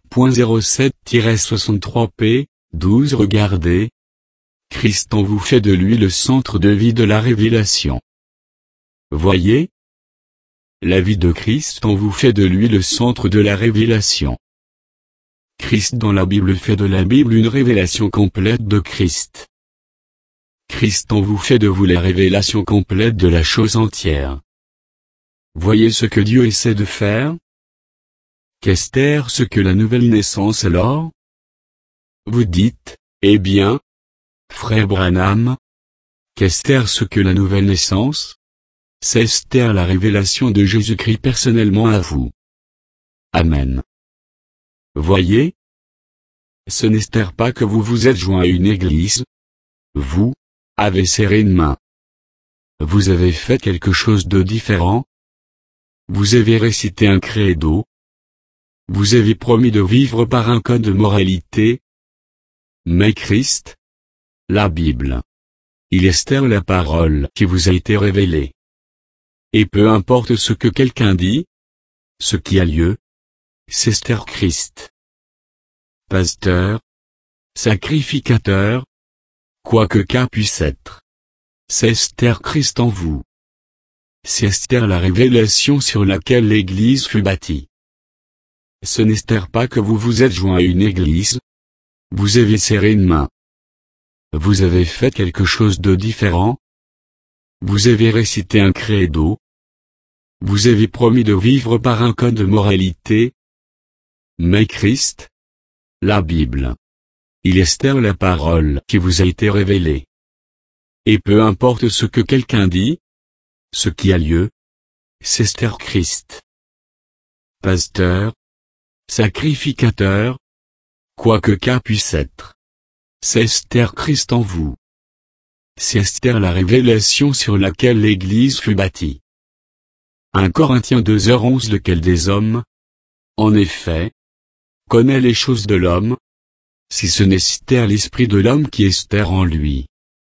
28.07-63 p. 12 Regardez. Christ en vous fait de lui le centre de vie de la révélation. Voyez? La vie de Christ en vous fait de lui le centre de la révélation. Christ dans la Bible fait de la Bible une révélation complète de Christ. Christ en vous fait de vous la révélation complète de la chose entière. Voyez ce que Dieu essaie de faire? Qu'Esther ce que la nouvelle naissance alors? Vous dites, eh bien, frère Branham, qu'Esther ce que la nouvelle naissance? C'est Esther la révélation de Jésus-Christ personnellement à vous. Amen. Voyez? Ce n'est Esther pas que vous vous êtes joint à une église. Vous avez serré une main. Vous avez fait quelque chose de différent. Vous avez récité un credo. Vous avez promis de vivre par un code de moralité. Mais Christ, la Bible, il est Esther la parole qui vous a été révélée. Et peu importe ce que quelqu'un dit, ce qui a lieu, c'est Esther Christ. Pasteur, sacrificateur, quoi que qu'un puisse être. C'est Esther Christ en vous. C'est Esther la révélation sur laquelle l'Église fut bâtie. Ce n'est Esther pas que vous vous êtes joint à une église. Vous avez serré une main. Vous avez fait quelque chose de différent. Vous avez récité un credo. Vous avez promis de vivre par un code de moralité. Mais Christ, la Bible, il est Esther la parole qui vous a été révélée. Et peu importe ce que quelqu'un dit, ce qui a lieu, c'est Esther Christ. Pasteur, sacrificateur, quoi que qu'un puisse être. C'est Esther Christ en vous. C'est Esther la révélation sur laquelle l'Église fut bâtie. 1 Corinthiens 2h11 Lequel des hommes, en effet, connaît les choses de l'homme, si ce n'est Esther l'esprit de l'homme qui est Esther en lui.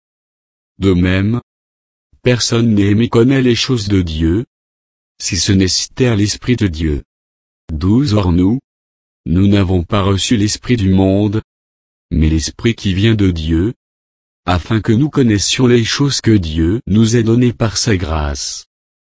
De même, personne n'aimé connaît les choses de Dieu, si ce n'est Esther l'esprit de Dieu. 12 Or nous n'avons pas reçu l'esprit du monde, mais l'esprit qui vient de Dieu, afin que nous connaissions les choses que Dieu nous a données par sa grâce.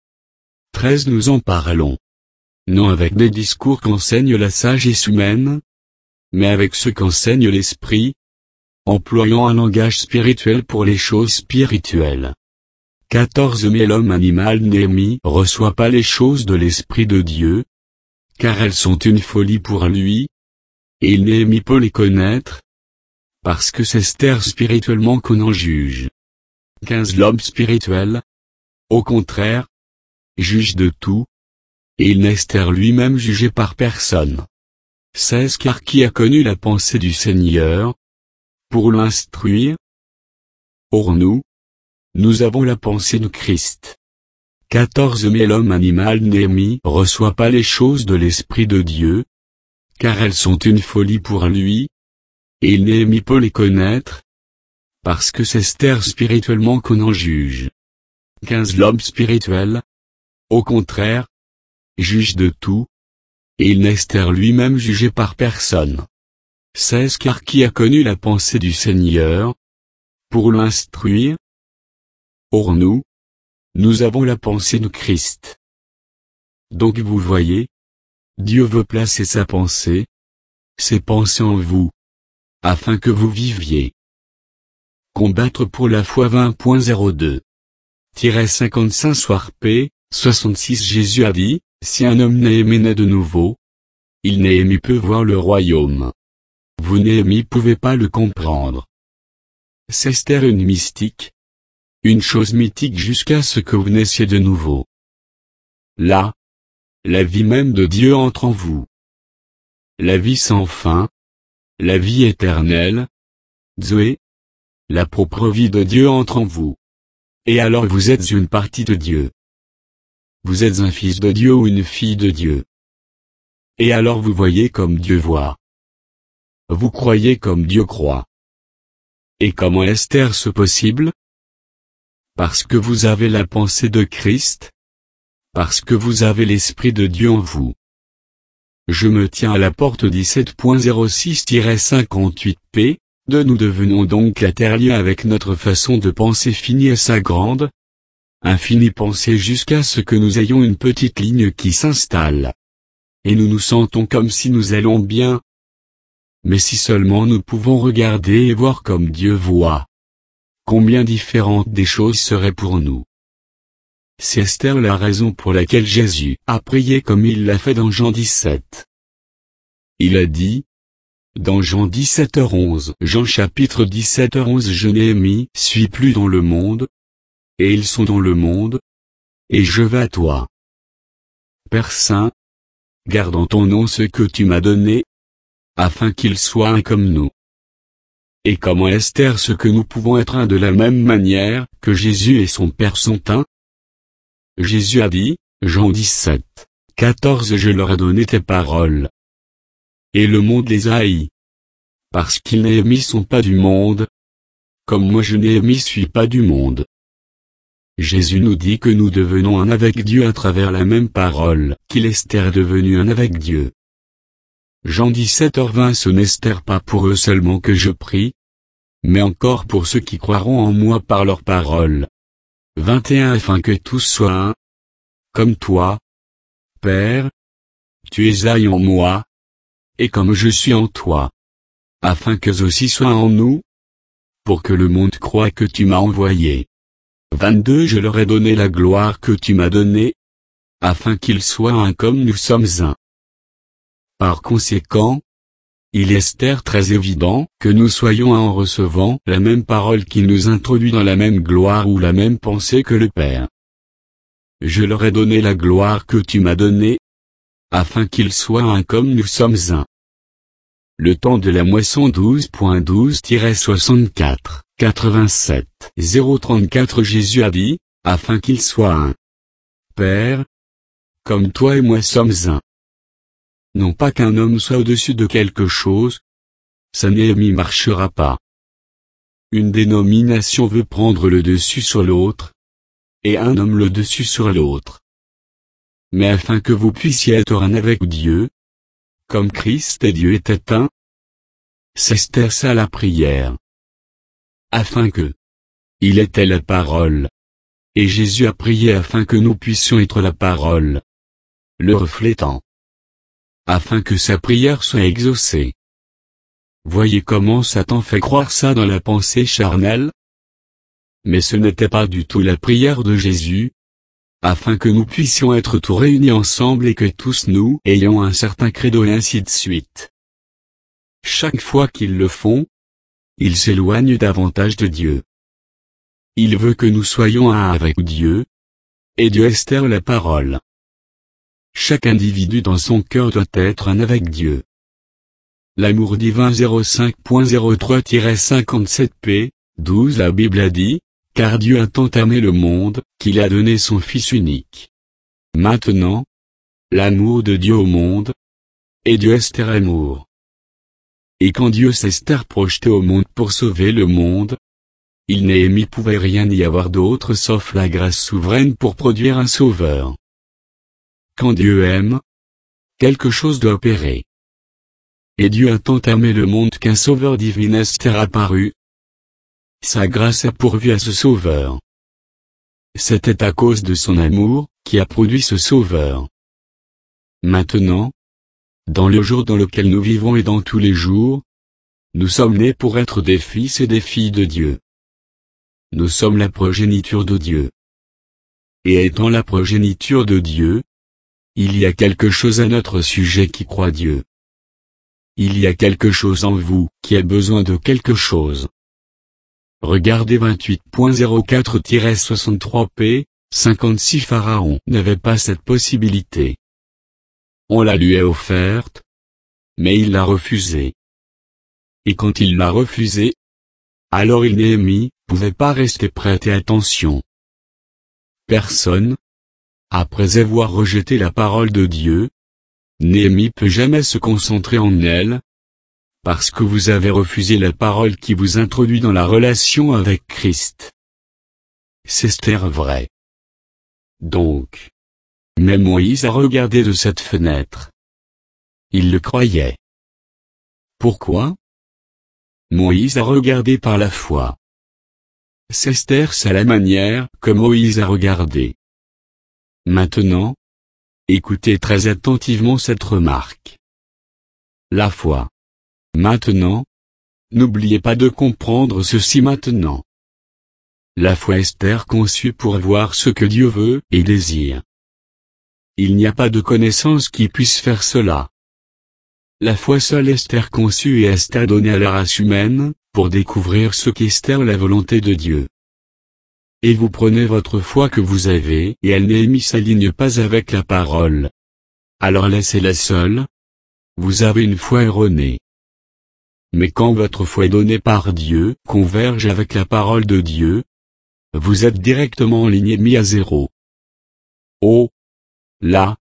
13 Nous en parlons. Non avec des discours qu'enseigne la sagesse humaine, mais avec ce qu'enseigne l'esprit, employant un langage spirituel pour les choses spirituelles. 14 Mais l'homme animal Néhémie reçoit pas les choses de l'esprit de Dieu, car elles sont une folie pour lui, et Néhémie peut les connaître, parce que c'est Esther spirituellement qu'on en juge. 15 L'homme spirituel, au contraire, juge de tout, et il n'est Esther lui-même jugé par personne. 16 Car qui a connu la pensée du Seigneur, pour l'instruire? Or nous avons la pensée de Christ. 14 Mais l'homme animal Néhémie reçoit pas les choses de l'Esprit de Dieu, car elles sont une folie pour lui, et Néhémie peut les connaître, parce que c'est Esther spirituellement qu'on en juge. 15 L'homme spirituel, au contraire, juge de tout, et il n'est Esther lui-même jugé par personne. 16 Car qui a connu la pensée du Seigneur, pour l'instruire? Or nous avons la pensée de Christ. Donc vous voyez, Dieu veut placer sa pensée, ses pensées en vous, afin que vous viviez. Combattre pour la foi 20.02-55 Soir p. 66 Jésus a dit, si un homme n'est aimé né de nouveau, Néhémie peut voir le royaume. Vous Néhémie pouvez pas le comprendre. C'est Esther une mystique. Une chose mythique jusqu'à ce que vous naissiez de nouveau. Là, la vie même de Dieu entre en vous. La vie sans fin. La vie éternelle. Zoé. La propre vie de Dieu entre en vous. Et alors vous êtes une partie de Dieu. Vous êtes un fils de Dieu ou une fille de Dieu. Et alors vous voyez comme Dieu voit. Vous croyez comme Dieu croit. Et comment est-ce possible? Parce que vous avez la pensée de Christ. Parce que vous avez l'Esprit de Dieu en vous. Je me tiens à la porte 17.06-58p, nous devenons donc la terre avec notre façon de penser finie à sa grande, infinie pensée jusqu'à ce que nous ayons une petite ligne qui s'installe. Et nous nous sentons comme si nous allons bien. Mais si seulement nous pouvons regarder et voir comme Dieu voit. Combien différentes des choses seraient pour nous. C'est Esther la raison pour laquelle Jésus a prié comme il l'a fait dans Jean 17. Il a dit, dans Jean 17h11, Jean chapitre 17h11 Je Néhémie suis plus dans le monde, et ils sont dans le monde, et je vais à toi. Père Saint, garde en ton nom ce que tu m'as donné, afin qu'ils soient un comme nous. Et comment est-ce ce que nous pouvons être un de la même manière que Jésus et son Père sont un? Jésus a dit, Jean 17, 14 Je leur ai donné tes paroles. Et le monde les a haïs. Parce qu'ils Néhémie sont pas du monde. Comme moi je Néhémie suis pas du monde. Jésus nous dit que nous devenons un avec Dieu à travers la même parole, qu'il Esther est devenu un avec Dieu. Jean 17h20 Ce n'est pas pour eux seulement que je prie, mais encore pour ceux qui croiront en moi par leur parole. 21 Afin que tous soient un, comme toi, Père, tu es un en moi, et comme je suis en toi, afin qu'eux aussi soient en nous, pour que le monde croie que tu m'as envoyé. 22 Je leur ai donné la gloire que tu m'as donnée, afin qu'ils soient un comme nous sommes un. Par conséquent, il est très évident que nous soyons un en recevant la même parole qui nous introduit dans la même gloire ou la même pensée que le Père. Je leur ai donné la gloire que tu m'as donnée, afin qu'ils soient un comme nous sommes un. Le temps de la moisson 12.12-64, 87, 034 Jésus a dit, afin qu'ils soient un. Père, comme toi et moi sommes un. Non pas qu'un homme soit au-dessus de quelque chose. Ça Néhémie marchera pas. Une dénomination veut prendre le dessus sur l'autre. Et un homme le dessus sur l'autre. Mais afin que vous puissiez être un avec Dieu. Comme Christ et Dieu étaient un. C'est ça la prière. Afin que. Il était la parole. Et Jésus a prié afin que nous puissions être la parole. Le reflétant. Afin que sa prière soit exaucée. Voyez comment Satan fait croire ça dans la pensée charnelle? Mais ce n'était pas du tout la prière de Jésus. Afin que nous puissions être tous réunis ensemble et que tous nous ayons un certain credo et ainsi de suite. Chaque fois qu'ils le font, ils s'éloignent davantage de Dieu. Il veut que nous soyons un avec Dieu. Et Dieu est la parole. Chaque individu dans son cœur doit être un avec Dieu. L'amour divin 05.03-57p, 12 La Bible a dit, car Dieu a tant aimé le monde, qu'il a donné son Fils unique. Maintenant, l'amour de Dieu au monde, et Dieu est amour. Et quand Dieu s'est projeté au monde pour sauver le monde, il Néhémie pouvait rien y avoir d'autre sauf la grâce souveraine pour produire un sauveur. Quand Dieu aime, quelque chose doit opérer. Et Dieu a tant aimé le monde qu'un sauveur divin est apparu. Sa grâce a pourvu à ce sauveur. C'était à cause de son amour, qui a produit ce sauveur. Maintenant, dans le jour dans lequel nous vivons et dans tous les jours, nous sommes nés pour être des fils et des filles de Dieu. Nous sommes la progéniture de Dieu. Et étant la progéniture de Dieu, Il y a quelque chose à notre sujet qui croit Dieu. Il y a quelque chose en vous qui a besoin de quelque chose. Regardez 28.04-63p, 56 Pharaon n'avait pas cette possibilité. On la lui a offerte, mais il l'a refusée. Et quand il l'a refusée, alors Néhémie pouvait pas rester prêter attention. Personne, après avoir rejeté la parole de Dieu, Néhémie peut jamais se concentrer en elle, parce que vous avez refusé la parole qui vous introduit dans la relation avec Christ. C'est vrai. Donc, même Moïse a regardé de cette fenêtre. Il le croyait. Pourquoi? Moïse a regardé par la foi. C'est la manière que Moïse a regardé. Maintenant, écoutez très attentivement cette remarque. La foi. Maintenant, n'oubliez pas de comprendre ceci maintenant. La foi est conçue pour voir ce que Dieu veut et désire. Il n'y a pas de connaissance qui puisse faire cela. La foi seule est conçue et est donnée à la race humaine, pour découvrir ce qu'est la volonté de Dieu. Et vous prenez votre foi que vous avez et elle ne s'aligne pas avec la parole. Alors laissez-la seule. Vous avez une foi erronée. Mais quand votre foi donnée par Dieu converge avec la parole de Dieu, vous êtes directement en ligne mis à zéro. Oh! Là!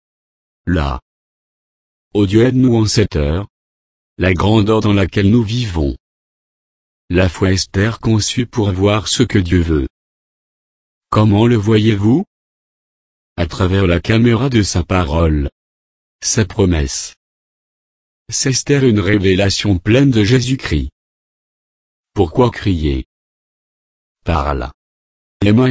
Oh Dieu, aide-nous en cette heure. La grandeur dans laquelle nous vivons. La foi est conçue pour voir ce que Dieu veut. Comment le voyez-vous? À travers la caméra de sa parole. Sa promesse. C'est une révélation pleine de Jésus-Christ. Pourquoi crier? Parle. Lema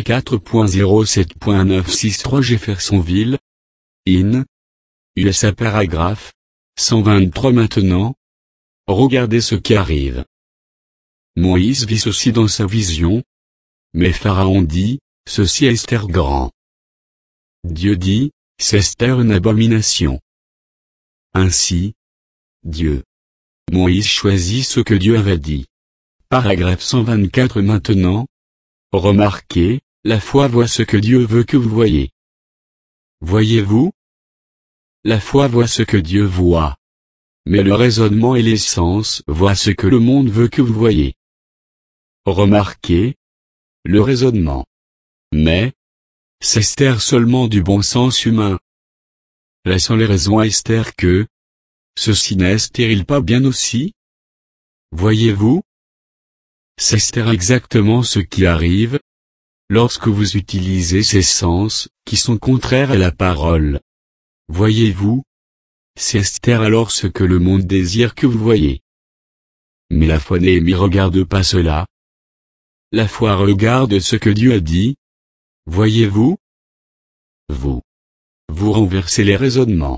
4.07.963 Jeffersonville. In. USA paragraphe. 123 maintenant. Regardez ce qui arrive. Moïse vit ceci dans sa vision. Mais Pharaon dit, ceci est grand. Dieu dit, c'est une abomination. Ainsi, Dieu. Moïse choisit ce que Dieu avait dit. Paragraphe 124 maintenant. Remarquez, la foi voit ce que Dieu veut que vous voyez. Voyez-vous? La foi voit ce que Dieu voit. Mais le raisonnement et les sens voient ce que le monde veut que vous voyez. Remarquez, le raisonnement. Mais, c'est seulement du bon sens humain. Laissant les raisons à que, ceci n'est-il pas bien aussi? Voyez-vous? C'est exactement ce qui arrive, lorsque vous utilisez ces sens, qui sont contraires à la parole. Voyez-vous? C'est alors ce que le monde désire que vous voyez. Mais la foi ne regarde pas cela. La foi regarde ce que Dieu a dit. Voyez-vous? Vous renversez les raisonnements.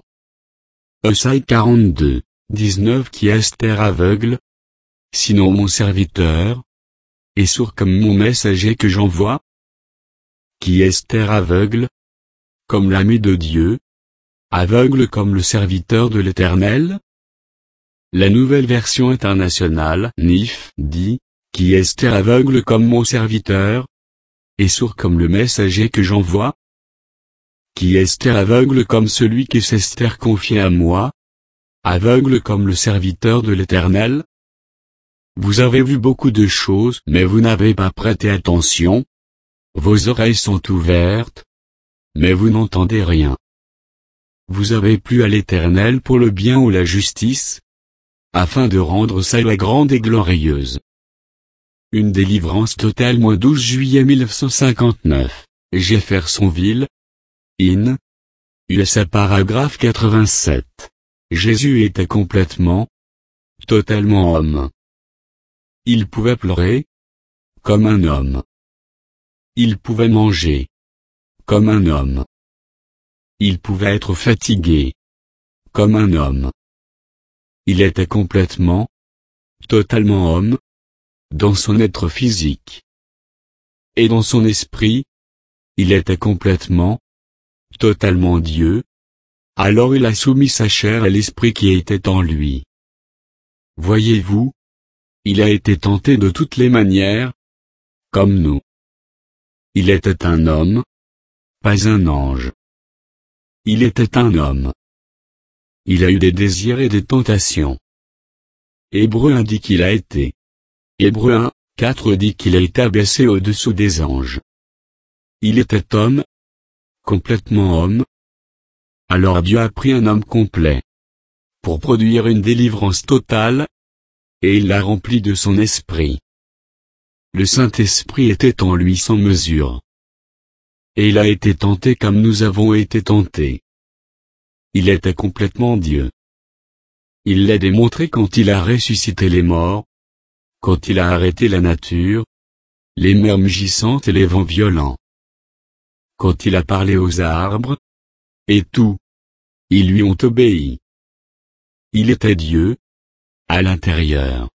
Esaïe 42, 19 qui est aveugle? Sinon mon serviteur, est sourd comme mon messager que j'envoie? Qui est aveugle? Comme l'ami de Dieu? Aveugle comme le serviteur de l'Éternel? La nouvelle version internationale, NIF, dit, qui est aveugle comme mon serviteur? Et sourd comme le messager que j'envoie? Qui est aveugle comme celui qui s'est confié à moi? Aveugle comme le serviteur de l'Éternel? Vous avez vu beaucoup de choses mais vous n'avez pas prêté attention. Vos oreilles sont ouvertes, mais vous n'entendez rien. Vous avez plu à l'Éternel pour le bien ou la justice, afin de rendre sa loi grande et glorieuse. Une délivrance totale. 12 juillet 1959, Jeffersonville. In. USA paragraphe 87. Jésus était complètement, totalement homme. Il pouvait pleurer, comme un homme. Il pouvait manger, comme un homme. Il pouvait être fatigué, comme un homme. Il était complètement, totalement homme, dans son être physique. Et dans son esprit, il était complètement, totalement Dieu. Alors il a soumis sa chair à l'esprit qui était en lui. Voyez-vous, il a été tenté de toutes les manières, comme nous. Il était un homme, pas un ange. Il était un homme. Il a eu des désirs et des tentations. Hébreux 1 dit qu'il a été. Hébreux 1, 4 dit qu'il a été abaissé au-dessous des anges. Il était homme, complètement homme. Alors Dieu a pris un homme complet, pour produire une délivrance totale, et il l'a rempli de son esprit. Le Saint-Esprit était en lui sans mesure. Et il a été tenté comme nous avons été tentés. Il était complètement Dieu. Il l'a démontré quand il a ressuscité les morts, quand il a arrêté la nature, les mers mugissantes et les vents violents. Quand il a parlé aux arbres, et tout, ils lui ont obéi. Il était Dieu, à l'intérieur.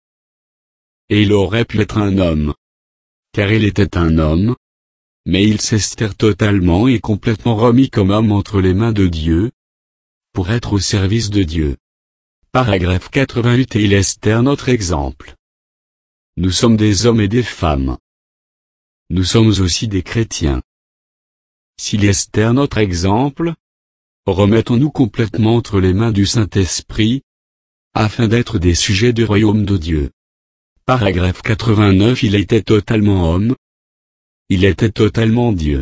Et il aurait pu être un homme, car il était un homme, mais il s'estère totalement et complètement remis comme homme entre les mains de Dieu, pour être au service de Dieu. Paragraphe 88. Et il Esther notre exemple. Nous sommes des hommes et des femmes. Nous sommes aussi des chrétiens. S'il Esther notre exemple, remettons-nous complètement entre les mains du Saint-Esprit, afin d'être des sujets du royaume de Dieu. Paragraphe 89. Il était totalement homme. Il était totalement Dieu.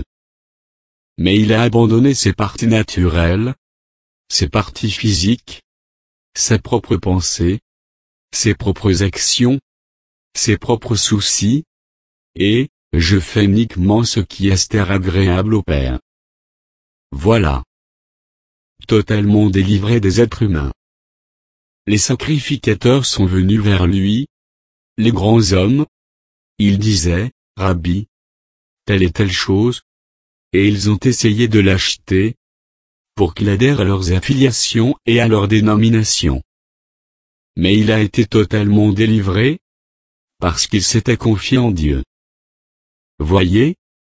Mais il a abandonné ses parties naturelles, ses parties physiques, ses propres pensées, ses propres actions, ses propres soucis, et, je fais uniquement ce qui est agréable au Père. Voilà. Totalement délivré des êtres humains. Les sacrificateurs sont venus vers lui, les grands hommes. Ils disaient, Rabbi, telle et telle chose, et ils ont essayé de l'acheter, pour qu'il adhère à leurs affiliations et à leur dénomination. Mais il a été totalement délivré, parce qu'il s'était confié en Dieu. Voyez,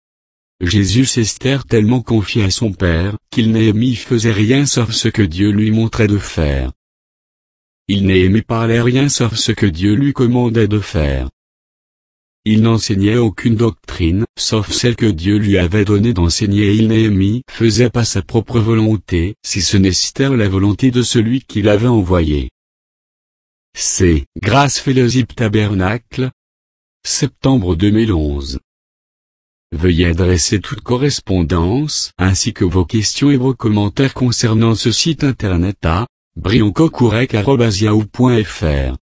Jésus s'était tellement confié à son Père, qu'il Néhémie faisait rien sauf ce que Dieu lui montrait de faire. Il Néhémie parlait rien sauf ce que Dieu lui commandait de faire. Il n'enseignait aucune doctrine, sauf celle que Dieu lui avait donnée d'enseigner, et il Néhémie faisait pas sa propre volonté, si ce n'était la volonté de celui qui l'avait envoyé. C'est Grâce Fellowship Tabernacle, septembre 2011. Veuillez adresser toute correspondance, ainsi que vos questions et vos commentaires concernant ce site internet à brioncocourec@yahoo.fr.